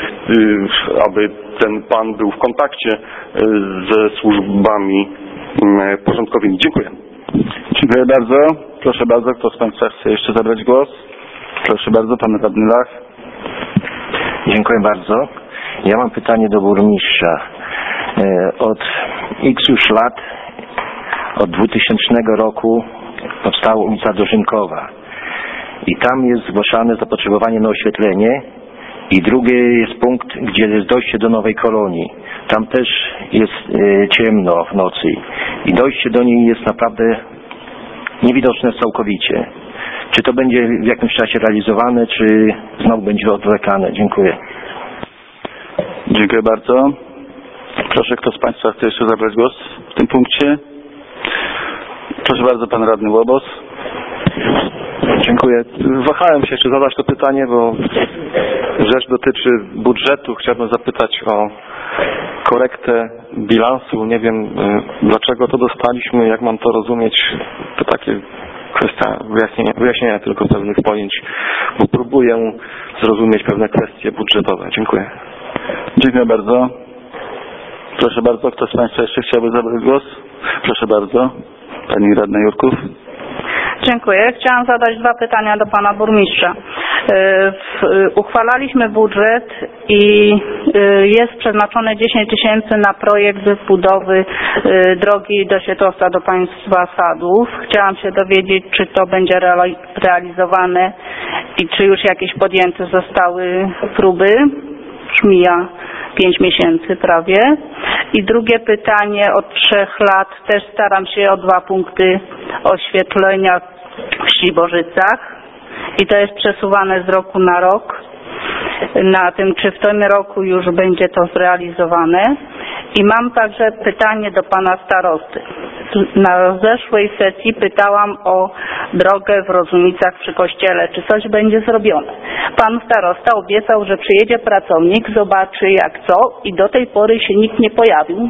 aby ten pan był w kontakcie ze służbami porządkowymi. Dziękuję. Dziękuję bardzo. Proszę bardzo, kto z Państwa chce jeszcze zabrać głos? Proszę bardzo, pan radny Lach. Dziękuję bardzo. Ja mam pytanie do burmistrza. Od x już lat, od 2000 roku powstała ulica Dożynkowa i tam jest zgłaszane zapotrzebowanie na oświetlenie i drugi jest punkt, gdzie jest dojście do Nowej Kolonii. Tam też jest ciemno w nocy i dojście do niej jest naprawdę niewidoczne całkowicie. Czy to będzie w jakimś czasie realizowane, czy znowu będzie odwlekane? Dziękuję. Dziękuję bardzo. Proszę, kto z Państwa chce jeszcze zabrać głos w tym punkcie? Proszę bardzo, pan radny Łobos. Dziękuję. Wahałem się, czy zadać to pytanie, bo rzecz dotyczy budżetu. Chciałbym zapytać o korektę bilansu. Nie wiem, dlaczego to dostaliśmy, jak mam to rozumieć. To takie kwestia wyjaśnienia tylko pewnych pojęć, bo próbuję zrozumieć pewne kwestie budżetowe. Dziękuję. Dziękuję bardzo. Proszę bardzo, kto z Państwa jeszcze chciałby zabrać głos? Proszę bardzo, pani radna Jurków. Dziękuję. Chciałam zadać dwa pytania do pana burmistrza. Uchwalaliśmy budżet i jest przeznaczone 10 000 na projekt budowy drogi do Świętowca do państwa Sadów. Chciałam się dowiedzieć, czy to będzie realizowane i czy już jakieś podjęte zostały próby. Już mija 5 miesięcy prawie. I drugie pytanie, od 3 lat też staram się o 2 punkty oświetlenia w Ścibożycach i to jest przesuwane z roku na rok. Na tym, czy w tym roku już będzie to zrealizowane. I mam także pytanie do pana starosty. Na zeszłej sesji pytałam o drogę w Rozumicach przy kościele, czy coś będzie zrobione. Pan starosta obiecał, że przyjedzie pracownik, zobaczy jak co i do tej pory się nikt nie pojawił.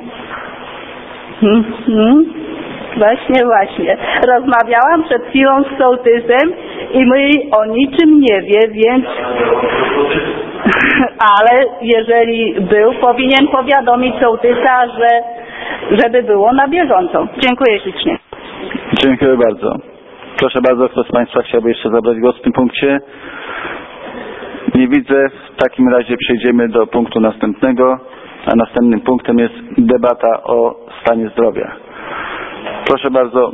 Właśnie. Rozmawiałam przed chwilą z sołtysem i mówi o niczym nie wie, więc... Ale jeżeli był, powinien powiadomić sołtysa, żeby było na bieżąco. Dziękuję ślicznie. Dziękuję bardzo. Proszę bardzo, kto z Państwa chciałby jeszcze zabrać głos w tym punkcie? Nie widzę. W takim razie przejdziemy do punktu następnego, a następnym punktem jest debata o stanie zdrowia. Proszę bardzo,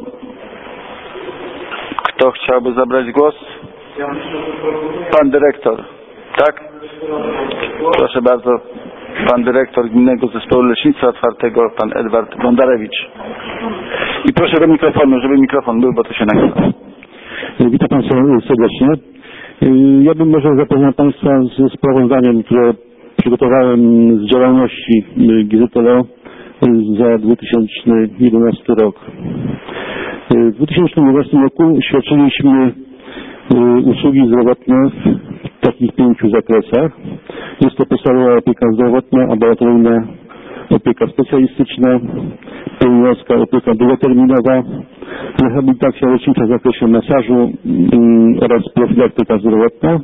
kto chciałby zabrać głos? Pan dyrektor, tak? Proszę bardzo, pan dyrektor Gminnego Zespołu Leśnictwa Otwartego, pan Edward Bondarewicz. I proszę do mikrofonu, żeby mikrofon był, bo to się nagrywa. Witam Państwa serdecznie. Ja bym może zapoznał Państwa ze sprawozdaniem, które przygotowałem z działalności GZLO za 2011 rok. W 2011 roku świadczyliśmy usługi zdrowotne w takich 5 zakresach. Jest to podstawowa opieka zdrowotna, ambulatoryjna opieka specjalistyczna, pielęgniarska opieka długoterminowa, rehabilitacja lecznicza w zakresie masażu oraz profilaktyka zdrowotna.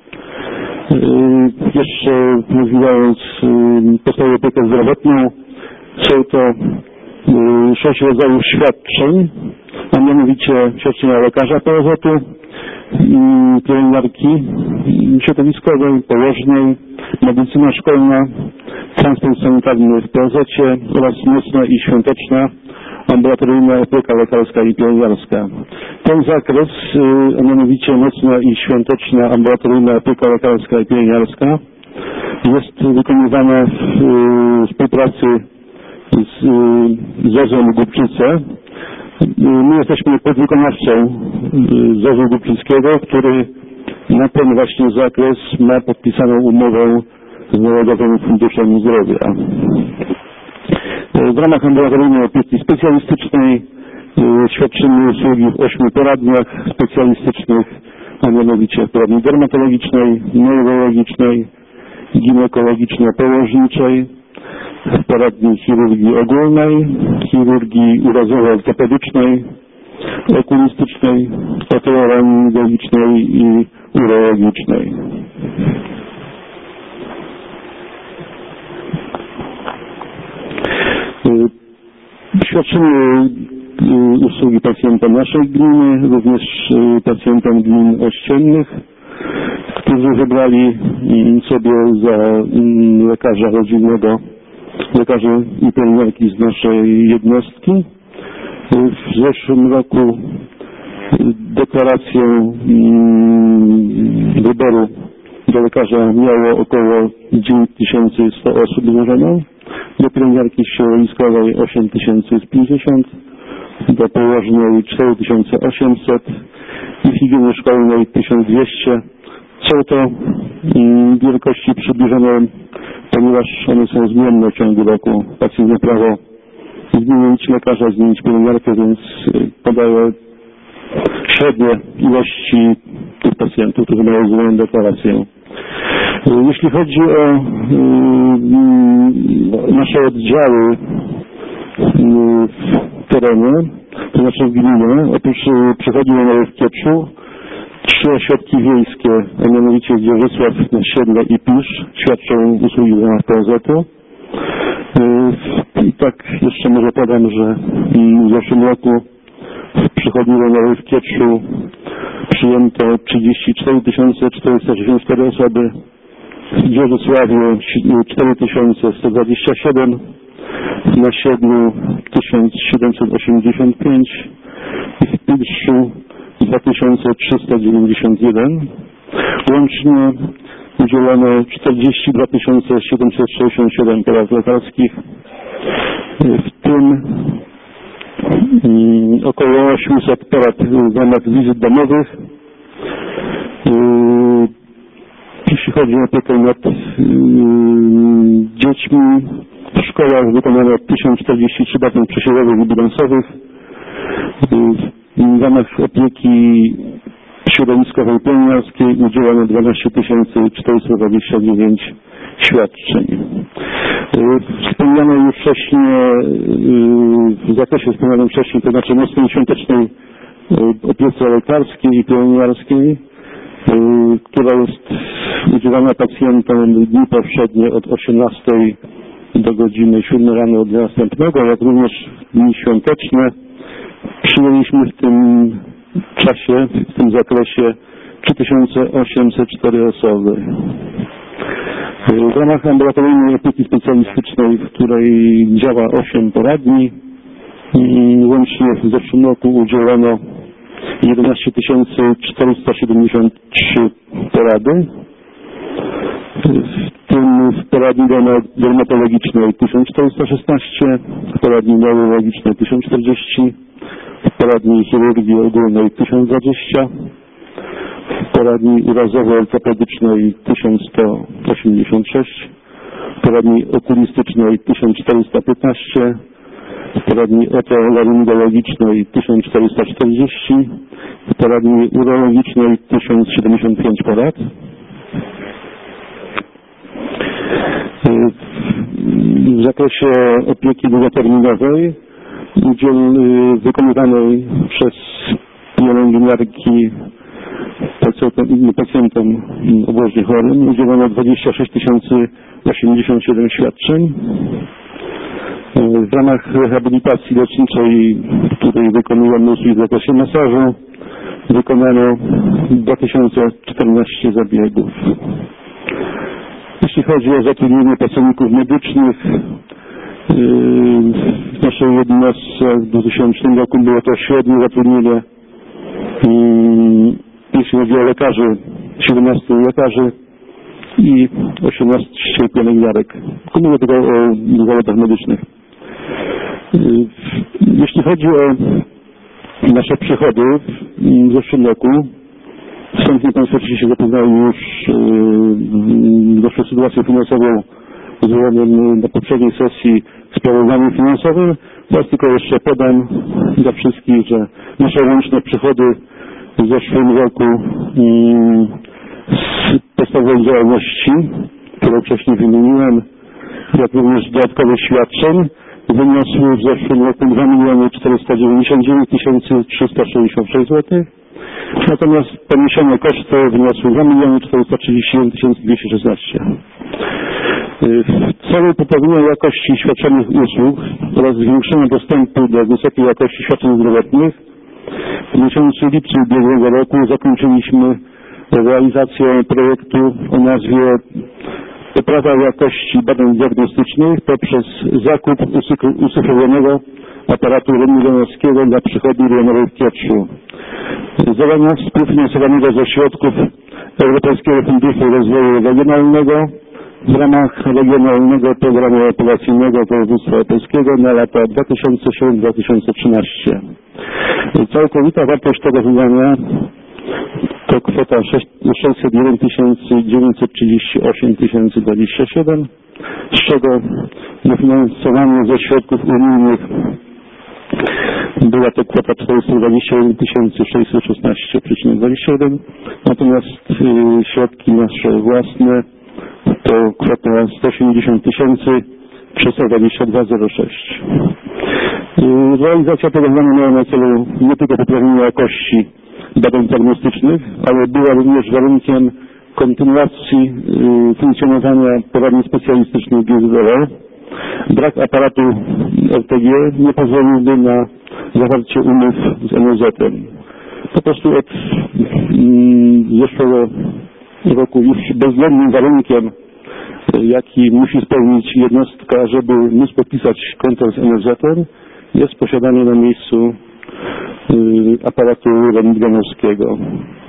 Jeszcze rozwijając podstawową opiekę zdrowotną, są to 6 rodzajów świadczeń, a mianowicie świadczenia lekarza POZ-u, pielęgniarki środowiskowej, położnej, medycyna szkolna, transport sanitarny w POZ-cie oraz nocna i świąteczna ambulatoryjna opieka lekarska i pielęgniarska. Ten zakres, a mianowicie nocna i świąteczna ambulatoryjna opieka lekarska i pielęgniarska, jest wykonywana w współpracy z ZOZ-em Głubczyce. My jesteśmy podwykonawcą ZOZ-u Głubczyckiego, który na ten właśnie zakres ma podpisaną umowę z Narodowym Funduszem Zdrowia. W ramach ambulatoryjnej opieki specjalistycznej świadczymy usługi w 8 poradniach specjalistycznych, a mianowicie w poradni dermatologicznej, neurologicznej, ginekologiczno-położniczej, w poradni chirurgii ogólnej, chirurgii urazowo-ortopedycznej, okulistycznej, otolaryngowicznej i urologicznej. Świadczymy usługi pacjentom naszej gminy, również pacjentom gmin ościennych, którzy wybrali sobie za lekarza rodzinnego, lekarzy i pielęgniarki z naszej jednostki. W zeszłym roku deklarację wyboru do lekarza miało około 9100 osób złożoną, do pielęgniarki środowiskowej 8050, do położnej 4800 i higieny szkolnej 1200. Są to wielkości przybliżone, ponieważ one są zmienne w ciągu roku. Pacjent ma prawo zmienić lekarza, zmienić pielęgniarkę, więc podaję średnie ilości tych pacjentów, którzy mają złożoną deklarację. Jeśli chodzi o nasze oddziały w terenie, to znaczy w gminie, oprócz przychodni w Kieprzu, 3 ośrodki wiejskie, a mianowicie Dzierżysław, Siedle i Pisz, świadczą usługi w ramach POZ-u. I tak jeszcze może podam, że w zeszłym roku w przychodni rejonowej w Kieprzu przyjęto 34 464 osoby, w Dzierżysławie 4127, na Siedlu 1785 i w Pilszu 2391. Łącznie udzielono 42 767 porad lekarskich, w tym około 800 porad w ramach wizyt domowych. Jeśli chodzi o opiekę nad dziećmi, w szkołach wykonano 1043 badań przesiewowych i bilansowych. W ramach opieki środowiskowej pielęgniarskiej udzielono 12 429 świadczeń. Wspomniano już wcześniej, w zakresie wspomnianym wcześniej, to znaczy nocnej świątecznej opiece lekarskiej i pielęgniarskiej, która jest udzielana pacjentom w dni powszednie od 18 do godziny 7 rano dnia następnego, jak również w dni świąteczne. Przyjęliśmy w tym czasie, w tym zakresie 3804 osoby. W ramach ambulatoryjnej opieki specjalistycznej, w której działa 8 poradni, łącznie w zeszłym roku udzielono 11 473 porady, w tym w poradni dermatologicznej 1416, w poradni neurologicznej 1040, w poradni chirurgii ogólnej 1020, w poradni urazowo-ortopedycznej 1186, w poradni okulistycznej 1415, w poradni otolaryngologicznej 1440, w poradni urologicznej 1075 porad. W zakresie opieki długoterminowej wykonywanej przez pielęgniarki pacjentom obłożnie chorym udzielono 26 087 świadczeń. W ramach rehabilitacji leczniczej, której wykonujemy usługi w zakresie masażu, wykonano 2014 zabiegów. Jeśli chodzi o zatrudnienie pracowników medycznych, w naszej jednostce w 2000 roku było to średnie zatrudnienie, jeśli chodzi o lekarzy, 17 lekarzy i 18 pielęgniarek. Mówię tylko o zawodach medycznych. Jeśli chodzi o nasze przychody w zeszłym roku, wstępnie Państwo oczywiście zapoznali już naszą sytuację finansową złożoną na poprzedniej sesji sprawozdaniem finansowym. Teraz tylko jeszcze podam dla wszystkich, że nasze łączne przychody w zeszłym roku z podstawowej działalności, które wcześniej wymieniłem, jak również dodatkowych świadczeń, wyniosły w zeszłym roku 2 499 366 zł. Natomiast poniesione koszty wyniosły 2 431 216. W celu poprawienia jakości świadczonych usług oraz zwiększenia dostępu do wysokiej jakości świadczeń zdrowotnych w miesiącu lipcu ubiegłego roku zakończyliśmy realizację projektu o nazwie Poprawa jakości badań diagnostycznych poprzez zakup ucyfrowanego aparatu rentgenowskiego dla przychodni rejonowej w Kietrzu. Zadania współfinansowanego ze środków Europejskiego Funduszu Rozwoju Regionalnego w ramach Regionalnego Programu Operacyjnego Województwa Opolskiego na lata 2007-2013. Całkowita wartość tego zadania to kwota 601 938 027, z czego dofinansowanie ze środków unijnych była to kwota 421 616,21, natomiast środki nasze własne to kwota 180 322,06. Realizacja tego zadania miała na celu nie tylko poprawienie jakości badań diagnostycznych, ale była również warunkiem kontynuacji funkcjonowania poradni specjalistycznej GZDL. Brak aparatu RTG nie pozwoliłby na zawarcie umów z NOZ-em. Po prostu od zeszłego roku już bezwzględnym warunkiem, jaki musi spełnić jednostka, żeby móc podpisać kontrakt z NOZ-em, jest posiadanie na miejscu aparatu rentgenowskiego.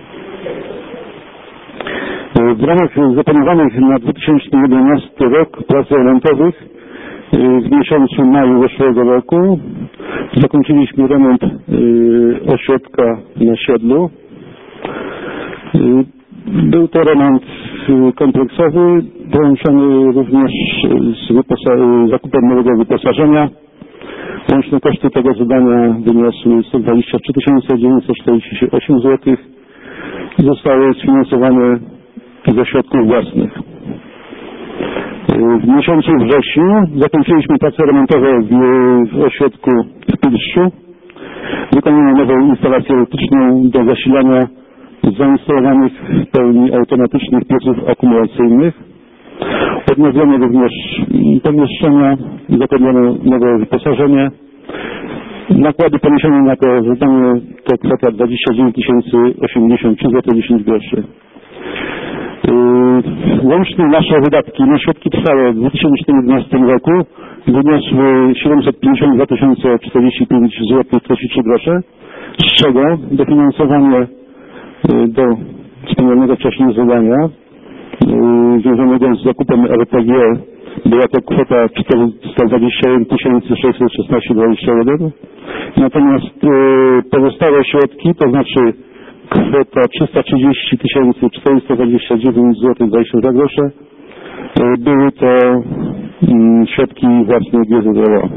W ramach zaplanowanych na 2011 rok prac remontowych w miesiącu maju zeszłego roku zakończyliśmy remont ośrodka na Siedlu. Był to remont kompleksowy, połączony również z zakupem nowego wyposażenia. Łączne koszty tego zadania wyniosły 123 948 zł i zostały sfinansowane ze środków własnych. W miesiącu wrześniu zakończyliśmy prace remontowe w ośrodku w Pilszu. Wykonano nową instalację elektryczną do zasilania zainstalowanych w pełni automatycznych pieców akumulacyjnych. Odnowiono również pomieszczenia, zapewniono nowe wyposażenie. Nakłady poniesione na to zadanie to kwota 29 083 zł 10 groszy. Łącznie nasze wydatki na środki trwałe w 2011 roku wyniosły 752 045 zł 43 grosze, z czego dofinansowanie do wspomnianego wcześniej zadania związanego z zakupem RPG była to kwota 421 616,21. Natomiast pozostałe środki, to znaczy kwota 330 429 zł 22 grosze, były to środki własne GZDL.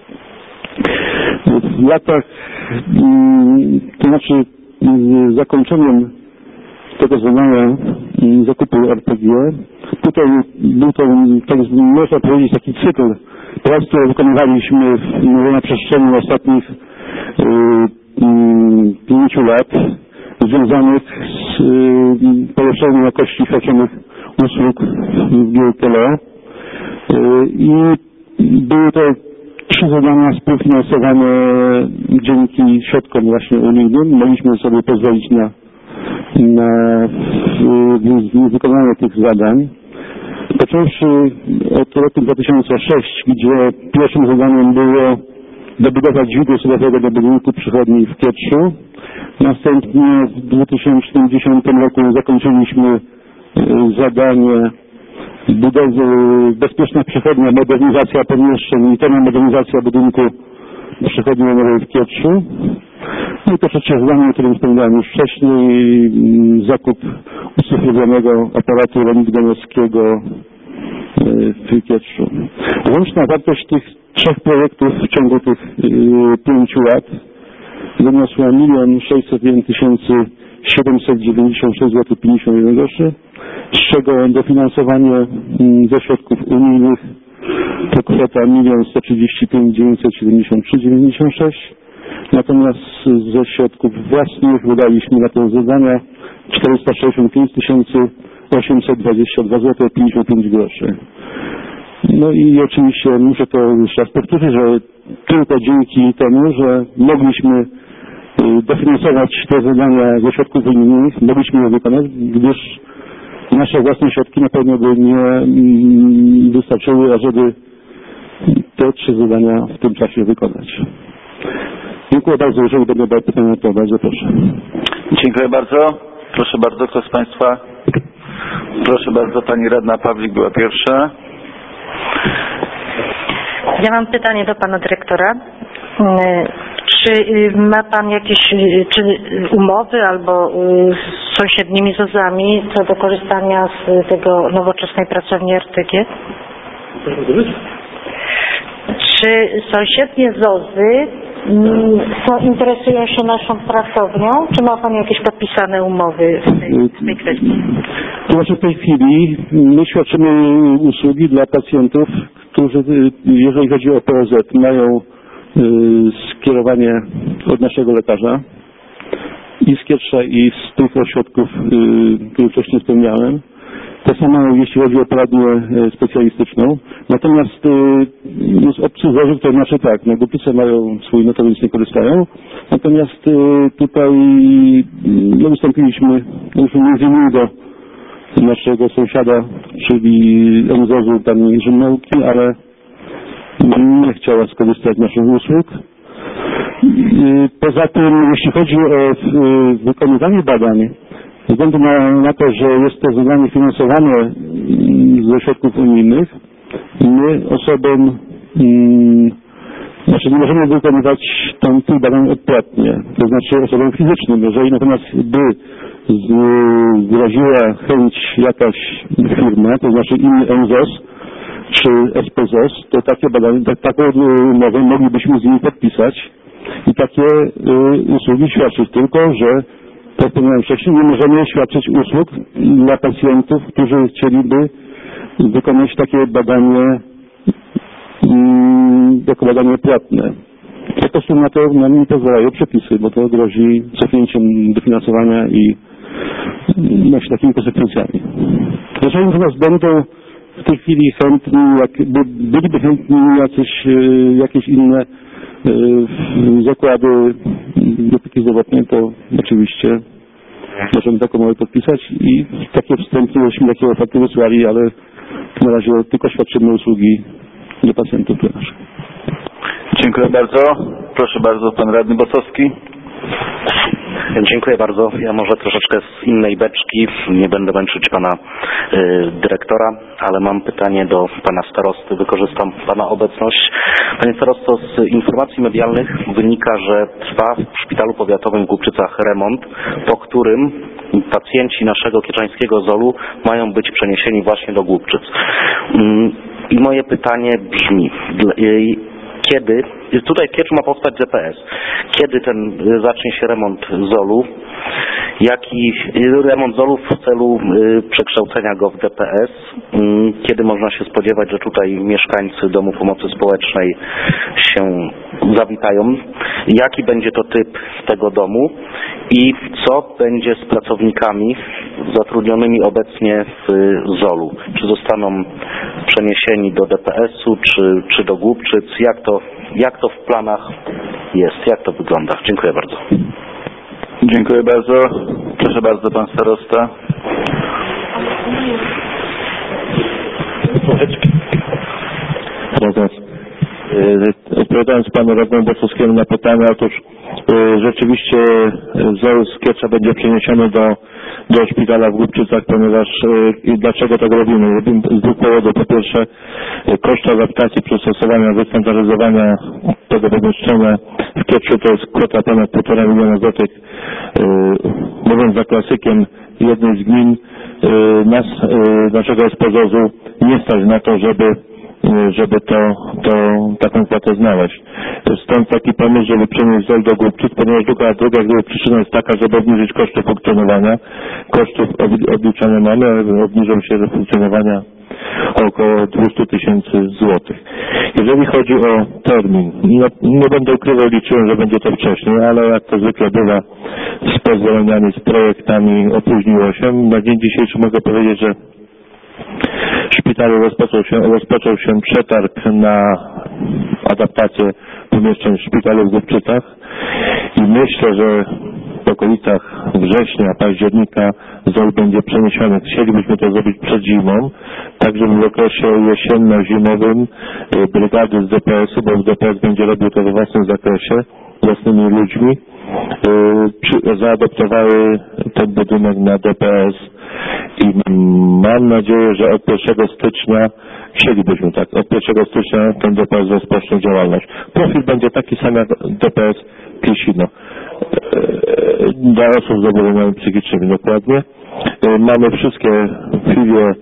W latach, to znaczy zakończeniem tego zadania zakupu RPG, tutaj był to, tak można powiedzieć, taki cykl prac, które wykonywaliśmy na przestrzeni ostatnich 5 lat, związanych z polepszeniem jakości świadczonych usług w GTL. I były to 3 zadania współfinansowane dzięki środkom właśnie unijnym. Mogliśmy sobie pozwolić na wykonanie tych zadań. Począwszy od roku 2006, gdzie pierwszym zadaniem było dobudować źródło sodowego do budynku przychodni w Kietrzu. Następnie w 2010 roku zakończyliśmy zadanie budowy bezpieczna przychodnia, modernizacja pomieszczeń i termomodernizacja budynku przychodni rejonowej w Kietrzu. No i to trzecie zadanie, o którym wspomniałem już wcześniej, zakup ucyfrowanego aparatu rentgenowskiego w Kietrzu. Łączna wartość tych 3 projektów w ciągu tych 5 lat wyniosła 1 601 796 zł 51 groszy, z czego dofinansowanie ze środków unijnych to kwota 1 135 973,96, natomiast ze środków własnych wydaliśmy na te zadania 465 822 zł 55 groszy. No i oczywiście muszę to jeszcze raz powtórzyć, że tylko dzięki temu, że mogliśmy dofinansować te zadania ze środków unijnych, mogliśmy je wykonać, gdyż nasze własne środki na pewno by nie wystarczyły, ażeby te 3 zadania w tym czasie wykonać. Dziękuję bardzo. Jeżeli będą pytania, to bardzo proszę. Dziękuję bardzo. Proszę bardzo, kto z Państwa? Proszę bardzo, Pani Radna Pawlik była pierwsza. Ja mam pytanie do Pana Dyrektora. Czy ma Pan jakieś umowy albo z sąsiednimi ZOZ-ami co do korzystania z tego nowoczesnej pracowni RTG? Czy sąsiednie ZOZ-y interesują się naszą pracownią? Czy ma Pan jakieś podpisane umowy w tej kwestii? To znaczy w tej chwili my świadczymy usługi dla pacjentów, którzy, jeżeli chodzi o POZ, mają skierowanie od naszego lekarza i z Kietrza, i z tych ośrodków, które wcześniej wspomniałem. To samo jeśli chodzi o poradnię specjalistyczną. Natomiast z obcych ZOZ-ów to znaczy tak, no Głubczyce mają swój, no to więc nie korzystają. Natomiast tutaj no, wystąpiliśmy już między innymi do naszego sąsiada, czyli MZOZ-u pani Rzymnauki, ale nie chciała skorzystać z naszych usług. Poza tym, jeśli chodzi o wykonywanie badań, ze względu na to, że jest to zadanie finansowane ze środków unijnych, my osobom, nie możemy wykonywać tych badań odpłatnie, to znaczy osobom fizycznym. Jeżeli natomiast by wyraziła chęć jakaś firma, to znaczy inny MZOS czy SPZOS, to takie badania, taką umowę moglibyśmy z nimi podpisać i takie usługi świadczyć, tylko że jak wspomniałem wcześniej, nie możemy świadczyć usług dla pacjentów, którzy chcieliby wykonać takie badanie jako badanie płatne. Po prostu na to nam nie pozwalają przepisy, bo to grozi cofnięciem dofinansowania i takimi konsekwencjami. Jeżeli natomiast będą w tej chwili chętni, byliby chętni jakieś inne zakłady opieki zdrowotnej, to oczywiście możemy taką umowę podpisać i takie wstępnie, żeśmy takie oferty wysłali, ale na razie tylko świadczymy usługi dla pacjentów naszych. Dziękuję bardzo. Proszę bardzo, Pan Radny Bosowski. Dziękuję bardzo. Ja może troszeczkę z innej beczki, nie będę męczyć Pana Dyrektora, ale mam pytanie do Pana Starosty. Wykorzystam Pana obecność. Panie Starosto, z informacji medialnych wynika, że trwa w Szpitalu Powiatowym w Głubczycach remont, po którym pacjenci naszego kieczańskiego ZOL-u mają być przeniesieni właśnie do Głubczyc. I moje pytanie brzmi, kiedy, tutaj w Kieczu ma powstać DPS, kiedy zacznie się remont ZOL-u, jaki remont ZOL-u w celu przekształcenia go w DPS, kiedy można się spodziewać, że tutaj mieszkańcy Domu Pomocy Społecznej się zawitają, jaki będzie to typ tego domu i co będzie z pracownikami zatrudnionymi obecnie w ZOL-u. Czy zostaną przeniesieni do DPS-u, czy do Głubczyc? Jak to w planach jest? Jak to wygląda? Dziękuję bardzo. Dziękuję bardzo. Proszę bardzo, Pan Starosta. Odpowiadając Panu Radnemu Bosowskiemu na pytanie, otóż rzeczywiście ZOL z Kiecza będzie przeniesiony do szpitala w Głubczycach, ponieważ i dlaczego tak robimy? Robimy z dwóch powodów. Po pierwsze, koszty adaptacji przystosowania, wystandaryzowania tego pomieszczenia w Kieczu to jest kwota ponad 1,5 miliona złotych. Mówiąc za klasykiem, jednej z gmin naszego SPZOZ-u nie stać na to, żeby żeby taką kwotę znaleźć. Stąd taki pomysł, żeby przenieść ZOL do Głubczyc, ponieważ druga przyczyna jest taka, żeby obniżyć koszty funkcjonowania. Kosztów odliczania mamy, ale obniżą się do funkcjonowania o około 200 000 złotych. Jeżeli chodzi o termin, nie będę ukrywał, liczyłem, że będzie to wcześniej, ale jak to zwykle bywa z pozwoleniami, z projektami, opóźniło się. Na dzień dzisiejszy mogę powiedzieć, że w szpitalu rozpoczął się przetarg na adaptację pomieszczeń w szpitalu w Głubczycach i myślę, że w okolicach września, października ZOL będzie przeniesiony. Chcielibyśmy to zrobić przed zimą, tak żeby w okresie jesienno-zimowym brygady z DPS-u, bo DPS będzie robił to we własnym zakresie, własnymi ludźmi, zaadoptowały ten budynek na DPS i mam nadzieję, że od 1 stycznia chcielibyśmy tak, od 1 stycznia ten DPS rozpocznie działalność. Profil będzie taki sam jak DPS Piesino. Dla osób z zaburzeniami psychicznymi dokładnie. Mamy wszystkie filie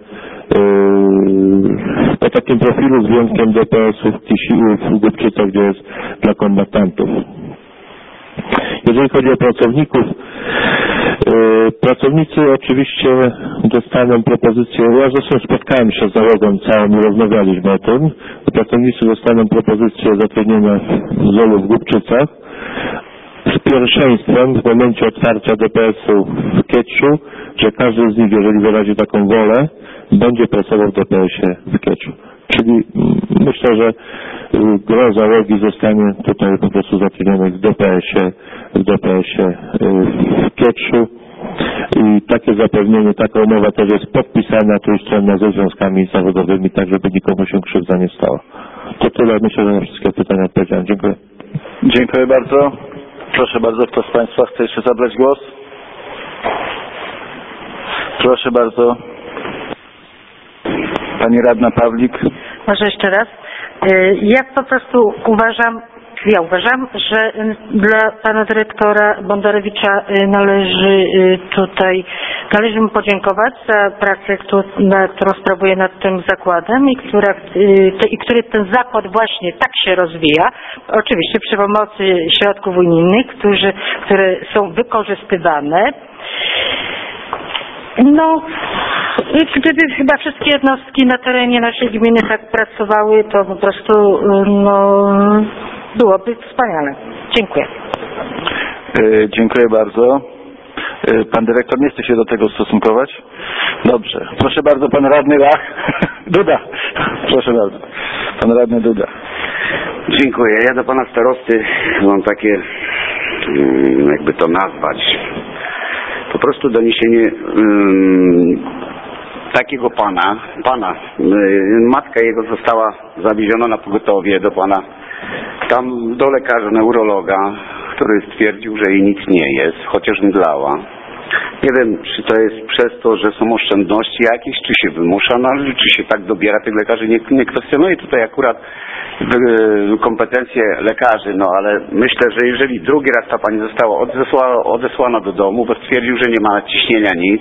po takim profilu z wyjątkiem DPS-ów w Głubczycach, gdzie jest dla kombatantów. Jeżeli chodzi o pracowników, pracownicy oczywiście dostaną propozycję, ja zresztą spotkałem się z załogą całą i rozmawialiśmy o tym, pracownicy dostaną propozycję zatrudnienia w ZOL-u w Głubczycach z pierwszeństwem w momencie otwarcia DPS-u w Kieczu, że każdy z nich, jeżeli wyrazi taką wolę, będzie pracował w DPS-ie w Kieczu. Czyli myślę, że gro załogi zostanie tutaj po prostu zatrudnionych w DPS-ie w Kieczu i takie zapewnienie, taka umowa też jest podpisana trójstronna ze związkami zawodowymi, tak żeby nikomu się krzywda nie stała. To tyle, myślę, że na wszystkie pytania odpowiedziałem. Dziękuję. Dziękuję bardzo. Proszę bardzo, kto z Państwa chce jeszcze zabrać głos? Proszę bardzo. Pani radna Pawlik. Może jeszcze raz. Ja po prostu uważam, że dla pana dyrektora Bondarewicza należy mu podziękować za pracę, którą sprawuje nad tym zakładem i który ten zakład właśnie tak się rozwija, oczywiście przy pomocy środków unijnych, które są wykorzystywane. No, gdyby chyba wszystkie jednostki na terenie naszej gminy tak pracowały, to po prostu byłoby wspaniale. Dziękuję. Dziękuję bardzo. Pan dyrektor nie chce się do tego ustosunkować? Dobrze. Proszę bardzo, pan radny Duda. Proszę bardzo. Pan radny Duda. Dziękuję. Ja do pana starosty mam takie, jakby to nazwać, po prostu doniesienie takiego pana, matka jego została zawieziona na pogotowie do pana, tam do lekarza, neurologa, który stwierdził, że jej nic nie jest, chociaż mdlała. Nie wiem, czy to jest przez to, że są oszczędności jakieś, czy się wymusza, no, czy się tak dobiera tych lekarzy. Nie kwestionuję tutaj akurat kompetencje lekarzy, no ale myślę, że jeżeli drugi raz ta pani została odesłana do domu, bo stwierdził, że nie ma ciśnienia nic,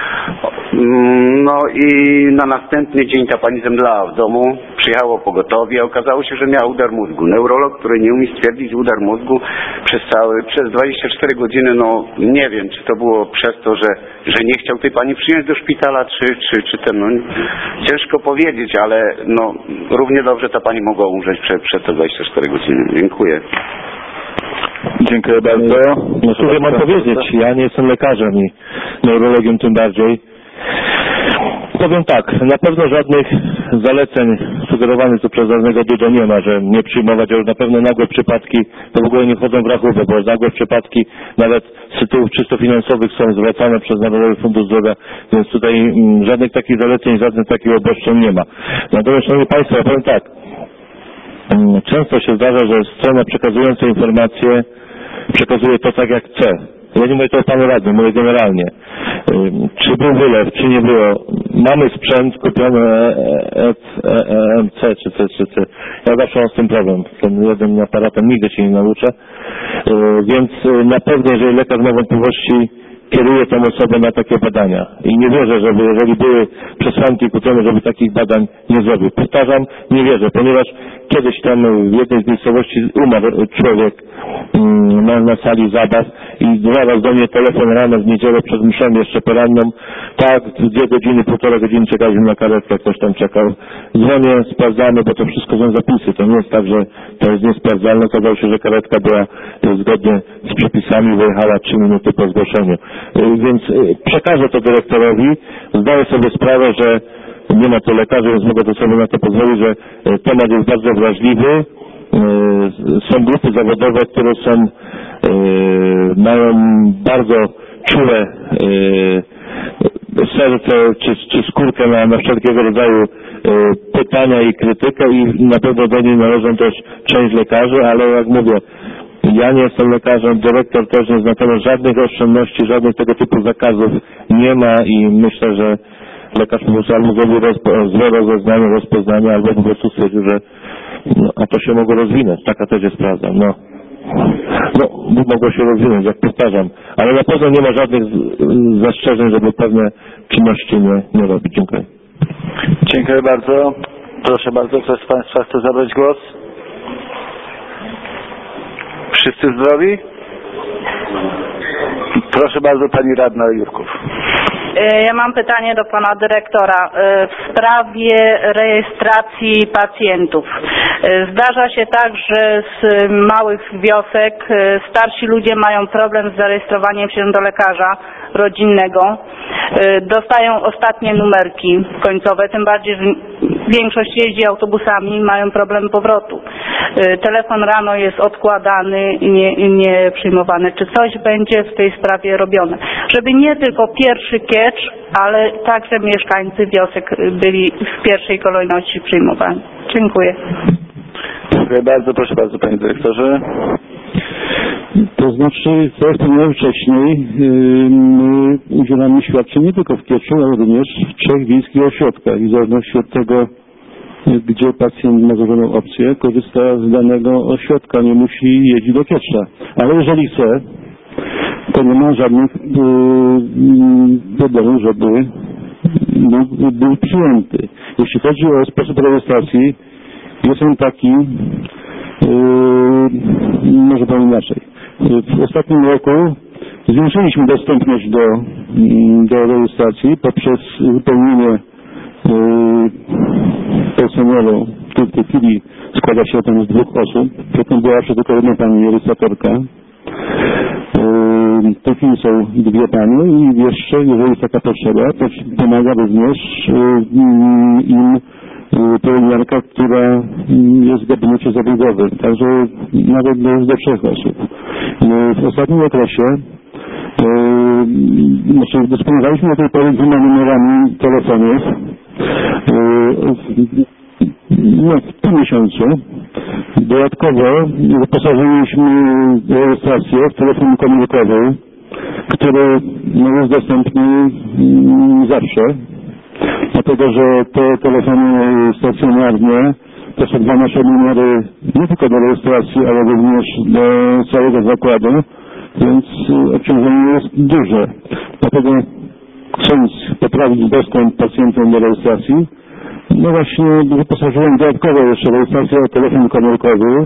no i na następny dzień ta pani zemdlała w domu, przyjechało pogotowie, okazało się, że miała udar mózgu. Neurolog, który nie umie stwierdzić udar mózgu przez 24 godziny, no nie wiem, czy to było przez to, że nie chciał tej pani przyjąć do szpitala, czy ten, no ciężko powiedzieć, ale no równie dobrze ta pani mogła umrzeć przez te 24 godziny. Dziękuję. Dziękuję bardzo. No cóż mam powiedzieć, ja nie jestem lekarzem i neurologiem tym bardziej. Powiem tak, na pewno żadnych zaleceń sugerowanych tu przez żadnego Duda nie ma, że nie przyjmować, a już na pewno nagłe przypadki to w ogóle nie wchodzą w rachubę, bo nagłe przypadki nawet z tytułów czysto finansowych są zwracane przez Narodowy Fundusz Zdrowia, więc tutaj żadnych takich zaleceń, żadnych takich obostrzeń nie ma. Natomiast, szanowni państwo, ja powiem tak, często się zdarza, że strona przekazująca informacje przekazuje to tak jak chce. Ja nie mówię to o panu radnym, mówię generalnie. Czy był wylew, czy nie było. Mamy sprzęt kupiony EMC, czy C. Ja zawsze mam z tym problem. Ten jednym aparatem nigdy się nie nauczę. Więc na pewno, jeżeli lekarz ma wątpliwości, kieruje tę osobę na takie badania. I nie wierzę, żeby jeżeli były przesłanki ku temu, żeby takich badań nie zrobił. Powtarzam, nie wierzę, ponieważ kiedyś tam w jednej z miejscowości umarł człowiek na sali zabaw i zaraz do mnie telefon rano w niedzielę przed mszą jeszcze poranną. Tak, 2 godziny, 1,5 godziny czekaliśmy na karetkę, ktoś tam czekał. Dzwonię, sprawdzamy, bo to wszystko są zapisy. To nie jest tak, że to jest niesprawdzalne. Okazało się, że karetka była zgodnie z przepisami, wyjechała 3 minuty po zgłoszeniu. Więc przekażę to dyrektorowi. Zdaję sobie sprawę, że nie ma tu lekarzy, więc mogę to sobie na to pozwolić, że temat jest bardzo wrażliwy. Są grupy zawodowe, które mają bardzo czule serce czy skórkę na wszelkiego rodzaju pytania i krytykę i na pewno do niej należą też część lekarzy, ale jak mówię, ja nie jestem lekarzem, dyrektor też nie jest, natomiast żadnych oszczędności, żadnych tego typu zakazów nie ma i myślę, że lekarz po prostu albo zrobił złe rozeznanie, rozpoznanie, albo po prostu stwierdził, że a to się mogło rozwinąć. Taka też jest prawda. Mogło się rozwinąć, jak powtarzam. Ale na pewno nie ma żadnych zastrzeżeń, żeby pewne czynności nie robić. Dziękuję. Dziękuję bardzo. Proszę bardzo, ktoś z Państwa chce zabrać głos? Wszyscy zdrowi? Proszę bardzo, Pani Radna Jurków. Ja mam pytanie do Pana Dyrektora w sprawie rejestracji pacjentów. Zdarza się tak, że z małych wiosek starsi ludzie mają problem z zarejestrowaniem się do lekarza rodzinnego. Dostają ostatnie numerki końcowe, tym bardziej, że większość jeździ autobusami i mają problem powrotu. Telefon rano jest odkładany i nie przyjmowany. Czy coś będzie w tej sprawie robione? Żeby nie tylko pierwszy kiecz, ale także mieszkańcy wiosek byli w pierwszej kolejności przyjmowani. Dziękuję. Dziękuję bardzo. Proszę bardzo, Panie Dyrektorze. To znaczy, co wspomniałem wcześniej, my udzielamy świadczeń nie tylko w Kieczu, ale również w 3 wiejskich ośrodkach i w zależności od tego, gdzie pacjent ma złożoną opcję, korzysta z danego ośrodka, nie musi jeździć do Kiecza. Ale jeżeli chce, to nie ma żadnych problemów, żeby był przyjęty. Jeśli chodzi o sposób rejestracji, jest on taki, może powiem inaczej. W ostatnim roku zwiększyliśmy dostępność do rejestracji poprzez wypełnienie personelu, który w tej chwili składa się z 2 osób. Potem była jeszcze tylko jedna pani rejestratorka. W tej chwili są 2 panie i jeszcze, jeżeli jest taka potrzeba, to pomaga również im pielęgniarka, która jest w gabinecie zabiegowym, także nawet do 3 osób. W ostatnim okresie dysponowaliśmy do tej pory 2 numerami telefonów. W tym miesiącu dodatkowo wyposażyliśmy rejestrację w telefon komórkowy, który jest dostępny zawsze. Dlatego, że te telefony stacjonarne to są 2 nasze numery nie tylko do rejestracji, ale również do całego zakładu, więc obciążenie jest duże. Dlatego chcąc poprawić dostęp pacjentom do rejestracji, właśnie wyposażyłem dodatkowo jeszcze rejestrację o telefon komórkowy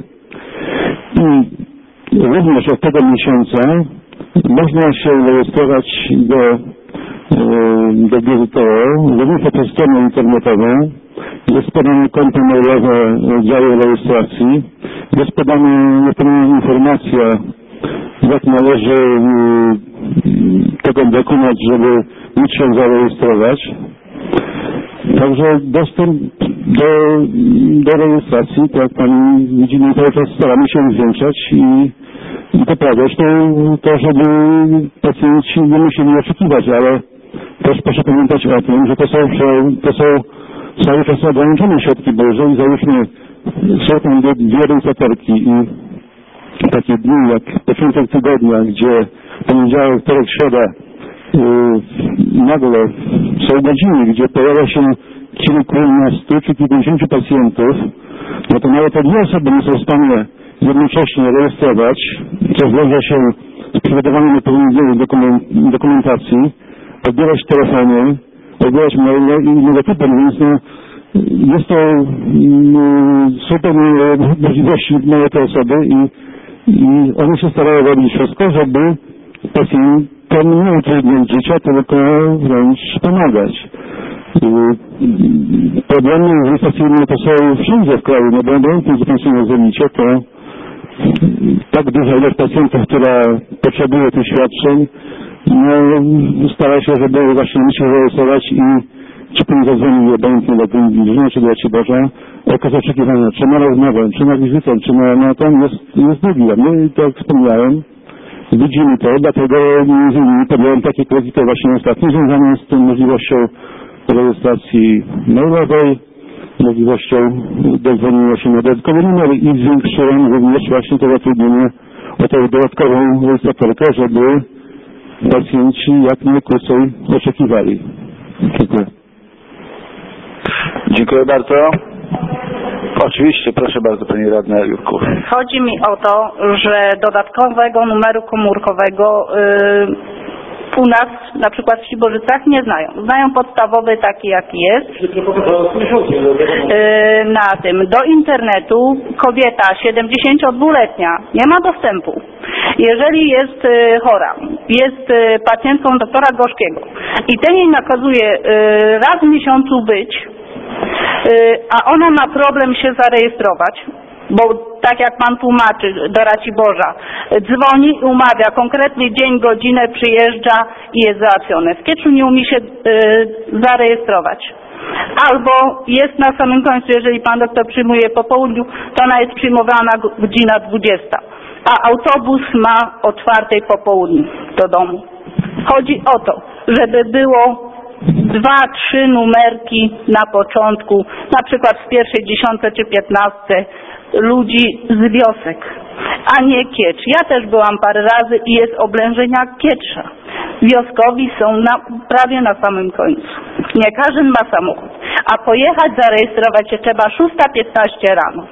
i również od tego miesiąca można się rejestrować do GZTO, również poprzez stronę internetową. Jest podane konto mailowe działu rejestracji. Jest podana informacja, jak należy tego dokonać, żeby móc się zarejestrować. Także dostęp do rejestracji, tak jak Pani widzi, cały czas staramy się zwiększać i poprawiać to, żeby pacjenci nie musieli oczekiwać, ale też proszę pamiętać o tym, że to są cały czas ograniczone środki, bo jeżeli załóżmy są tam 2 rejestratorki i takie dni jak początek tygodnia, gdzie poniedziałek, wtorek, środa nagle są godziny, gdzie pojawia się kilkunastu czy kilkudziesięciu pacjentów, no to nawet te 2 osoby nie są w stanie jednocześnie rejestrować, co zdarza się z przygotowaniem dokumentacji, odbierać telefony, odbierać maile i innego typu, więc no, jest to super możliwości małe te osoby i one się starają robić wszystko, żeby pacjentom nie utrudniać życia, tylko wręcz pomagać. Problemy rejestracyjne to są wszędzie w kraju, no bo obojętnie, gdzie Państwo nazwiecie, to tak duża ilość pacjentów, która potrzebuje tych świadczeń, no stara się, żeby właśnie się zarejestrować i czy Pan zadzwonił obojętnie do Gminy, czy do Raciborza, okaz oczekiwania, czy na rozmowę, czy na wizytę, czy na ten jest długi. My, tak jak wspomniałem, widzimy to, dlatego między innymi podjąłem takie kwestie właśnie ostatnio związane z tą możliwością rejestracji mailowej, możliwością dodzwonienia się na dodatkowy numer i zwiększyłem również właśnie to zatrudnienie o tą dodatkową rejestratorkę, żeby pacjenci jak najkrócej oczekiwali. Dziękuję. Dziękuję bardzo. Oczywiście, proszę bardzo, Pani Radna Jurku. Chodzi mi o to, że dodatkowego numeru komórkowego u nas, na przykład w Świebożycach, nie znają. Znają podstawowy taki, jaki jest. Na tym. Do internetu kobieta 72-letnia nie ma dostępu. Jeżeli jest chora, jest pacjentką doktora Gorzkiego i ten jej nakazuje raz w miesiącu być, a ona ma problem się zarejestrować, bo tak jak Pan tłumaczy do Raciborza, dzwoni i umawia konkretny dzień, godzinę, przyjeżdża i jest załatwione. W Kieczu nie umie się zarejestrować. Albo jest na samym końcu, jeżeli Pan doktor przyjmuje po południu, to ona jest przyjmowana godzina 20, a autobus ma o 4 po południu do domu. Chodzi o to, żeby było 2-3 numerki na początku, na przykład w pierwszej 10 czy 15 ludzi z wiosek, a nie Kiecz. Ja też byłam parę razy i jest oblężenia Kiecza. Wioskowi są prawie na samym końcu. Nie każdy ma samochód, a pojechać, zarejestrować się trzeba 6:15 rano.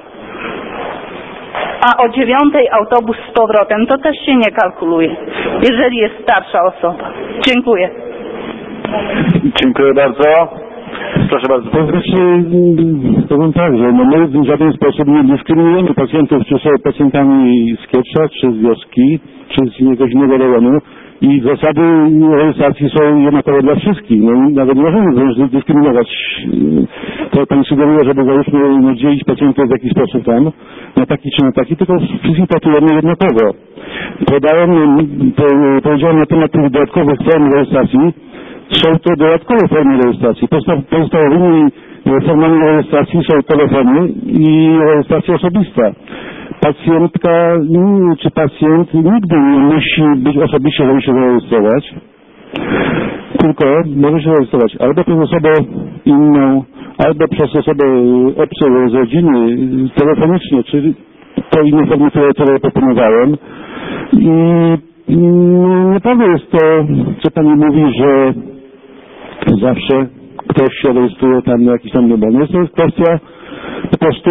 A o 9 autobus z powrotem, to też się nie kalkuluje, jeżeli jest starsza osoba. Dziękuję. Dziękuję bardzo. Proszę bardzo. To znaczy, powiem tak, że no my w żaden sposób nie dyskryminujemy pacjentów, czy są pacjentami z Kiecza, czy z wioski, czy z jakiegoś innego rejonu i zasady rejestracji są jednakowe dla wszystkich. No nawet nie możemy wręcz dyskryminować. To Pan sugeruje, żeby załóżmy nie dzielić pacjentów w jakiś sposób tam, na taki czy na taki, tylko wszystkich traktujemy jednakowo. Powiedziałem na temat tych dodatkowych form rejestracji. Są to dodatkowe formy rejestracji. Podstawowymi formami rejestracji są telefony i rejestracja osobista. Pacjentka czy pacjent nigdy nie musi być osobiście, żeby się zarejestrować, tylko może się zarejestrować albo przez osobę inną, albo przez osobę obcą z rodziny, telefonicznie, czy to inne formy, które proponowałem. I naprawdę jest to, co Pani mówi, że zawsze ktoś się rejestruje tam na jakiś tam numer. No to jest kwestia po prostu,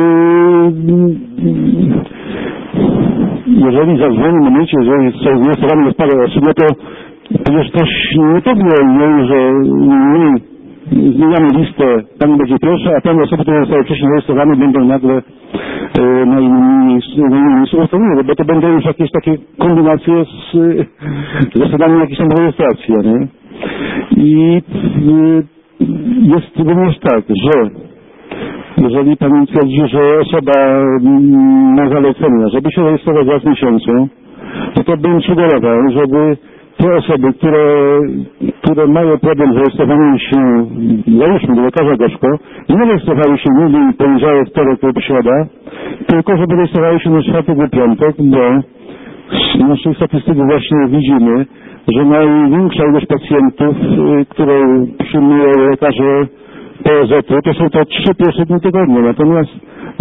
jeżeli zadzwoni w momencie, że są zarejestrowane parę osób, no to przecież ktoś nie powie, że my zmieniamy listę, Pani będzie pierwsza, a tam osoby, które zostały wcześniej zarejestrowane, będą nagle na innym miejscu ustawione, bo to będą już jakieś takie kombinacje z zasadami jakiejś tam rejestracji, nie? I jest również tak, że jeżeli Pani twierdzi, że osoba ma zalecenia, żeby się rejestrować raz w miesiącu, no to bym sugerował, żeby te osoby, które mają problem z rejestrowaniem się, załóżmy do lekarza Gorzko, nie rejestrowały się nigdy poniedziałek, wtorek lub środa, tylko żeby rejestrowały się na czwartek lub piątek, bo z naszych statystyk właśnie widzimy, że największa ilość pacjentów, które przyjmują lekarze POZ-u, to są to 3 pierwsze dni tygodnia. Natomiast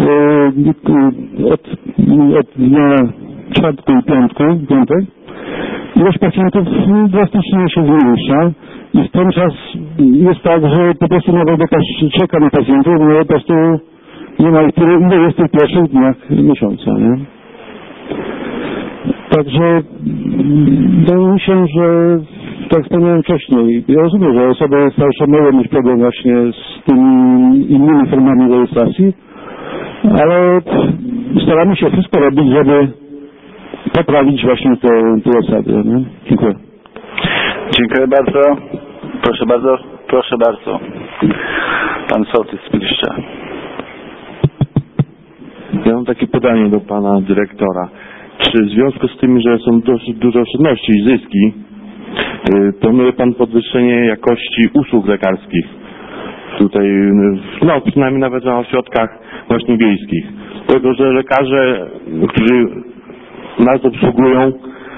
od dnia czwartku i piątek ilość pacjentów drastycznie się zmniejsza i w ten czas jest tak, że po prostu nawet lekarz czeka na pacjentów, no po prostu nie ma ile jest w tych pierwszych dniach miesiąca. Nie? Także myślę, że tak wspomniałem wcześniej, ja rozumiem, że osoby starsze mogą mieć problem właśnie z tymi innymi formami rejestracji, ale staramy się wszystko robić, żeby poprawić właśnie te zasady. Nie? Dziękuję. Dziękuję bardzo. Proszę bardzo. Proszę bardzo. Pan sołtys z Bydgoszczy. Ja mam takie pytanie do pana dyrektora. Czy w związku z tym, że są dosyć duże oszczędności i zyski, planuje pan podwyższenie jakości usług lekarskich? Tutaj, no przynajmniej nawet na ośrodkach właśnie wiejskich. Dlatego, że lekarze, którzy nas obsługują,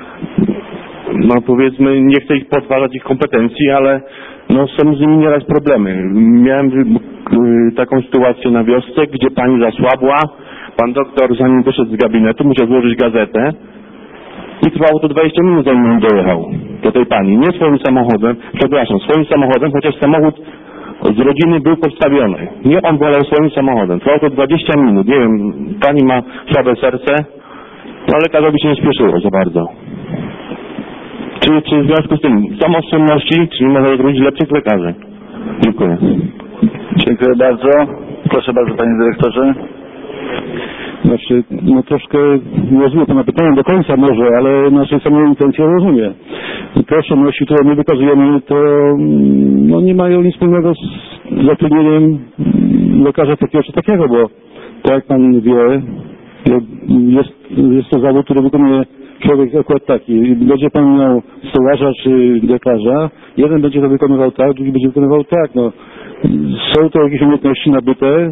no powiedzmy, nie chcę ich podważać ich kompetencji, ale no są z nimi nieraz problemy. Miałem taką sytuację na wiosce, gdzie pani zasłabła, pan doktor zanim wyszedł z gabinetu musiał złożyć gazetę i trwało to 20 minut, zanim on dojechał do tej pani. Nie swoim samochodem, przepraszam, swoim samochodem, chociaż samochód z rodziny był podstawiony. Nie on wolał swoim samochodem. Trwało to 20 minut. Nie wiem, pani ma słabe serce, ale lekarzowi się nie spieszyło za bardzo. Czy w związku z tym są oszczędności, czy nie można zrobić lepszych lekarzy? Dziękuję. Dziękuję bardzo. Proszę bardzo, panie dyrektorze. Znaczy, no troszkę nie rozumiem pana pytania do końca może, ale nasze same intencje rozumiem. Te oszczędności, które my wykazujemy, to no, nie mają nic wspólnego z zatrudnieniem lekarza takiego czy takiego, bo tak jak pan wie, jest to zawód, który wykonuje człowiek akurat taki. Będzie pan miał stolarza czy lekarza, jeden będzie to wykonywał tak, drugi będzie wykonywał tak. No, są to jakieś umiejętności nabyte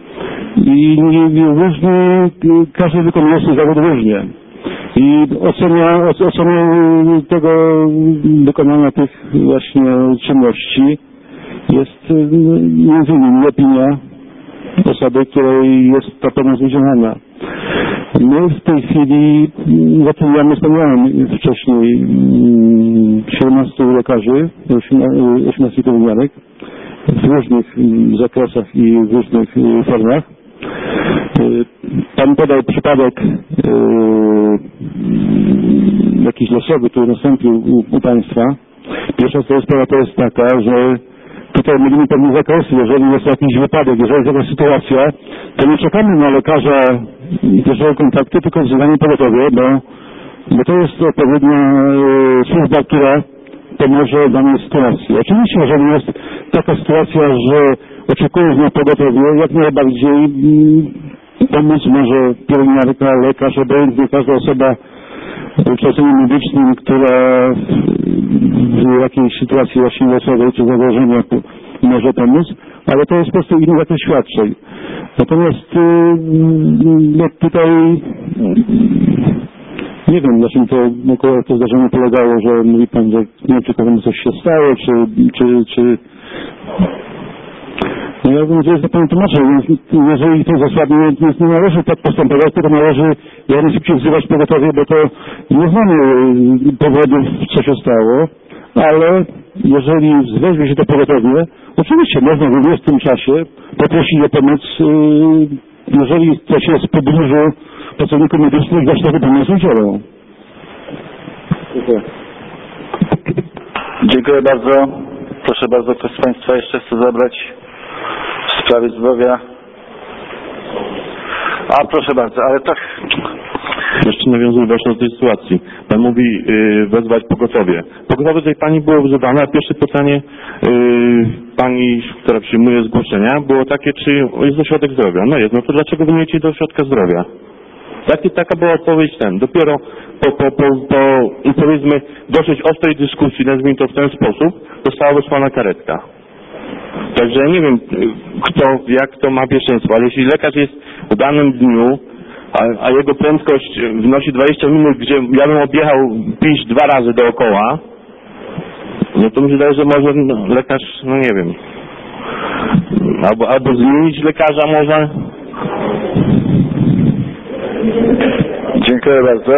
i różnie, każdy wykonuje swój zawód różnie. I ocenia tego wykonania tych właśnie czynności jest między innymi opinia osoby, której jest ta pomoc udzielana. My w tej chwili zatrudniamy, wspomniałem wcześniej, 17 lekarzy, 18 pielęgniarek w różnych zakresach i w różnych formach. Pan podał przypadek jakiś losowy, który nastąpił u państwa. Pierwsza sprawa to jest taka, że tutaj mówimy pewne zakresy, jeżeli jest jakiś wypadek, jeżeli jest jakaś sytuacja, to nie czekamy na lekarza pierwszego kontaktu, tylko wzywamy pogotowie, bo to jest odpowiednia służba, która pomoże w danej sytuacji. Oczywiście, jeżeli jest taka sytuacja, że oczekujesz na pogotowie, jak najbardziej pomóc może pielęgniarka, lekarz, obojętnie każda osoba w ukształceniu medycznym, która w jakiejś sytuacji właśnie losowej czy zagrożenia może pomóc, ale to jest po prostu inny zakres świadczeń. Natomiast no tutaj nie wiem, na czym to zdarzenie polegało, że mówi pan, że nie wiem, czy komuś coś się stało, czy no ja bym że pan tłumaczył, jeżeli to zasłabnie, nie należy tak postępować, tylko należy jak najszybciej wzywać pogotowie, bo to nie znamy powodów, co się stało, ale jeżeli weźmie się to pogotowie, oczywiście można również w tym czasie poprosić o pomoc, jeżeli coś jest w pobliżu pracowników medycznych, dać taką pomoc udzielą. Dziękuję. Dziękuję bardzo. Proszę bardzo, ktoś z państwa jeszcze chce zabrać w sprawie zdrowia? A proszę bardzo, ale tak... Jeszcze nawiązuję właśnie do tej sytuacji. Pan mówi wezwać pogotowie. Pogotowie tej pani było wzywane, a pierwsze pytanie pani, która przyjmuje zgłoszenia, było takie, czy jest ośrodek zdrowia. No jest, no to dlaczego wy nie idziecie do ośrodka zdrowia? Taka była odpowiedź Dopiero po powiedzmy dosyć ostrej dyskusji, nazwijmy to w ten sposób, została wysłana karetka. Także ja nie wiem, jak to ma pierwszeństwo, ale jeśli lekarz jest w danym dniu, a jego prędkość wynosi 20 minut, gdzie ja bym objechał piś 2 razy dookoła, no to mi się wydaje, że może lekarz, no nie wiem, albo zmienić lekarza może. Dziękuję bardzo.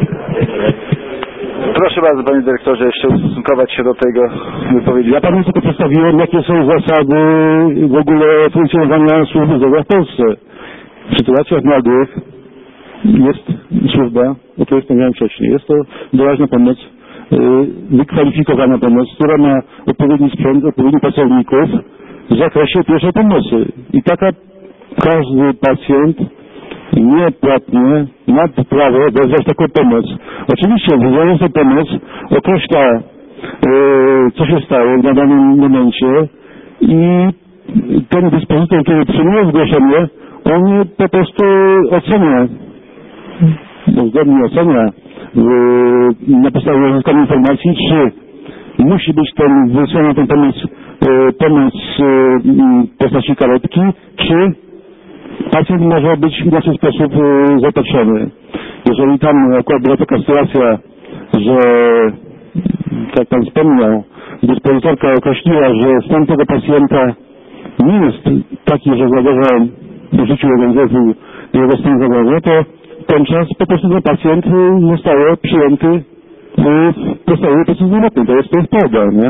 Proszę bardzo, panie dyrektorze, jeszcze ustosunkować się do tego wypowiedzi. Ja panu tylko przedstawiłem, jakie są zasady w ogóle funkcjonowania służby zdrowia w Polsce. W sytuacjach nagłych jest służba, o której wspomniałem wcześniej. Jest to doraźna pomoc, wykwalifikowana pomoc, która ma odpowiedni sprzęt, odpowiednich pracowników w zakresie pierwszej pomocy. I każdy pacjent niepłatnie ma prawo wezwać taką pomoc. Oczywiście wezwając tę pomoc określa, co się stało na danym momencie i ten dyspozytor, który przyjmuje zgłoszenie, on po prostu ocenia, zgodnie ocenia na podstawie uzyskanej informacji, czy musi być wysłana ten pomoc w postaci karetki, czy pacjent może być w inny sposób zaopatrzony. Jeżeli tam akurat była taka sytuacja, że, jak pan wspomniał, dyspozytorka określiła, że stan tego pacjenta nie jest taki, że zagraża życiu ONZ-u i jego stan zdrowia, to ten czas po prostu ten pacjent został przyjęty w podstawie procesu zdrowotnej. To jest prawda, nie?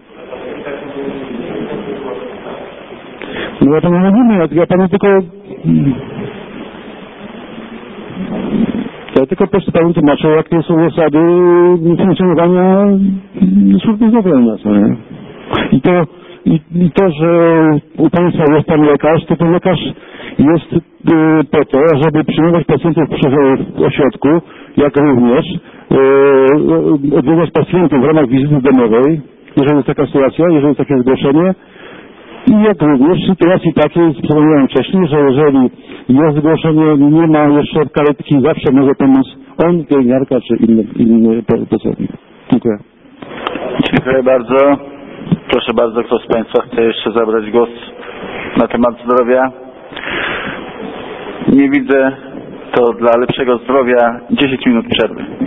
No ja panu mówimy, ja panu tylko po prostu panu tłumaczę, jakie są zasady funkcjonowania służby zdrowia u nas, nie? I to, że u państwa jest pan lekarz, to ten lekarz jest po to, żeby przyjmować pacjentów w ośrodku, jak również odwiedzać pacjentów w ramach wizyty domowej, jeżeli jest taka sytuacja, jeżeli jest takie zgłoszenie. I jak również w sytuacji takiej, wspomniałem wcześniej, że jeżeli jest zgłoszenie, nie ma jeszcze karetki, zawsze może pomóc on, pielęgniarka czy inny pracownik. Dziękuję. Dziękuję bardzo. Proszę bardzo, kto z Państwa chce jeszcze zabrać głos na temat zdrowia? Nie widzę, to dla lepszego zdrowia 10 minut przerwy.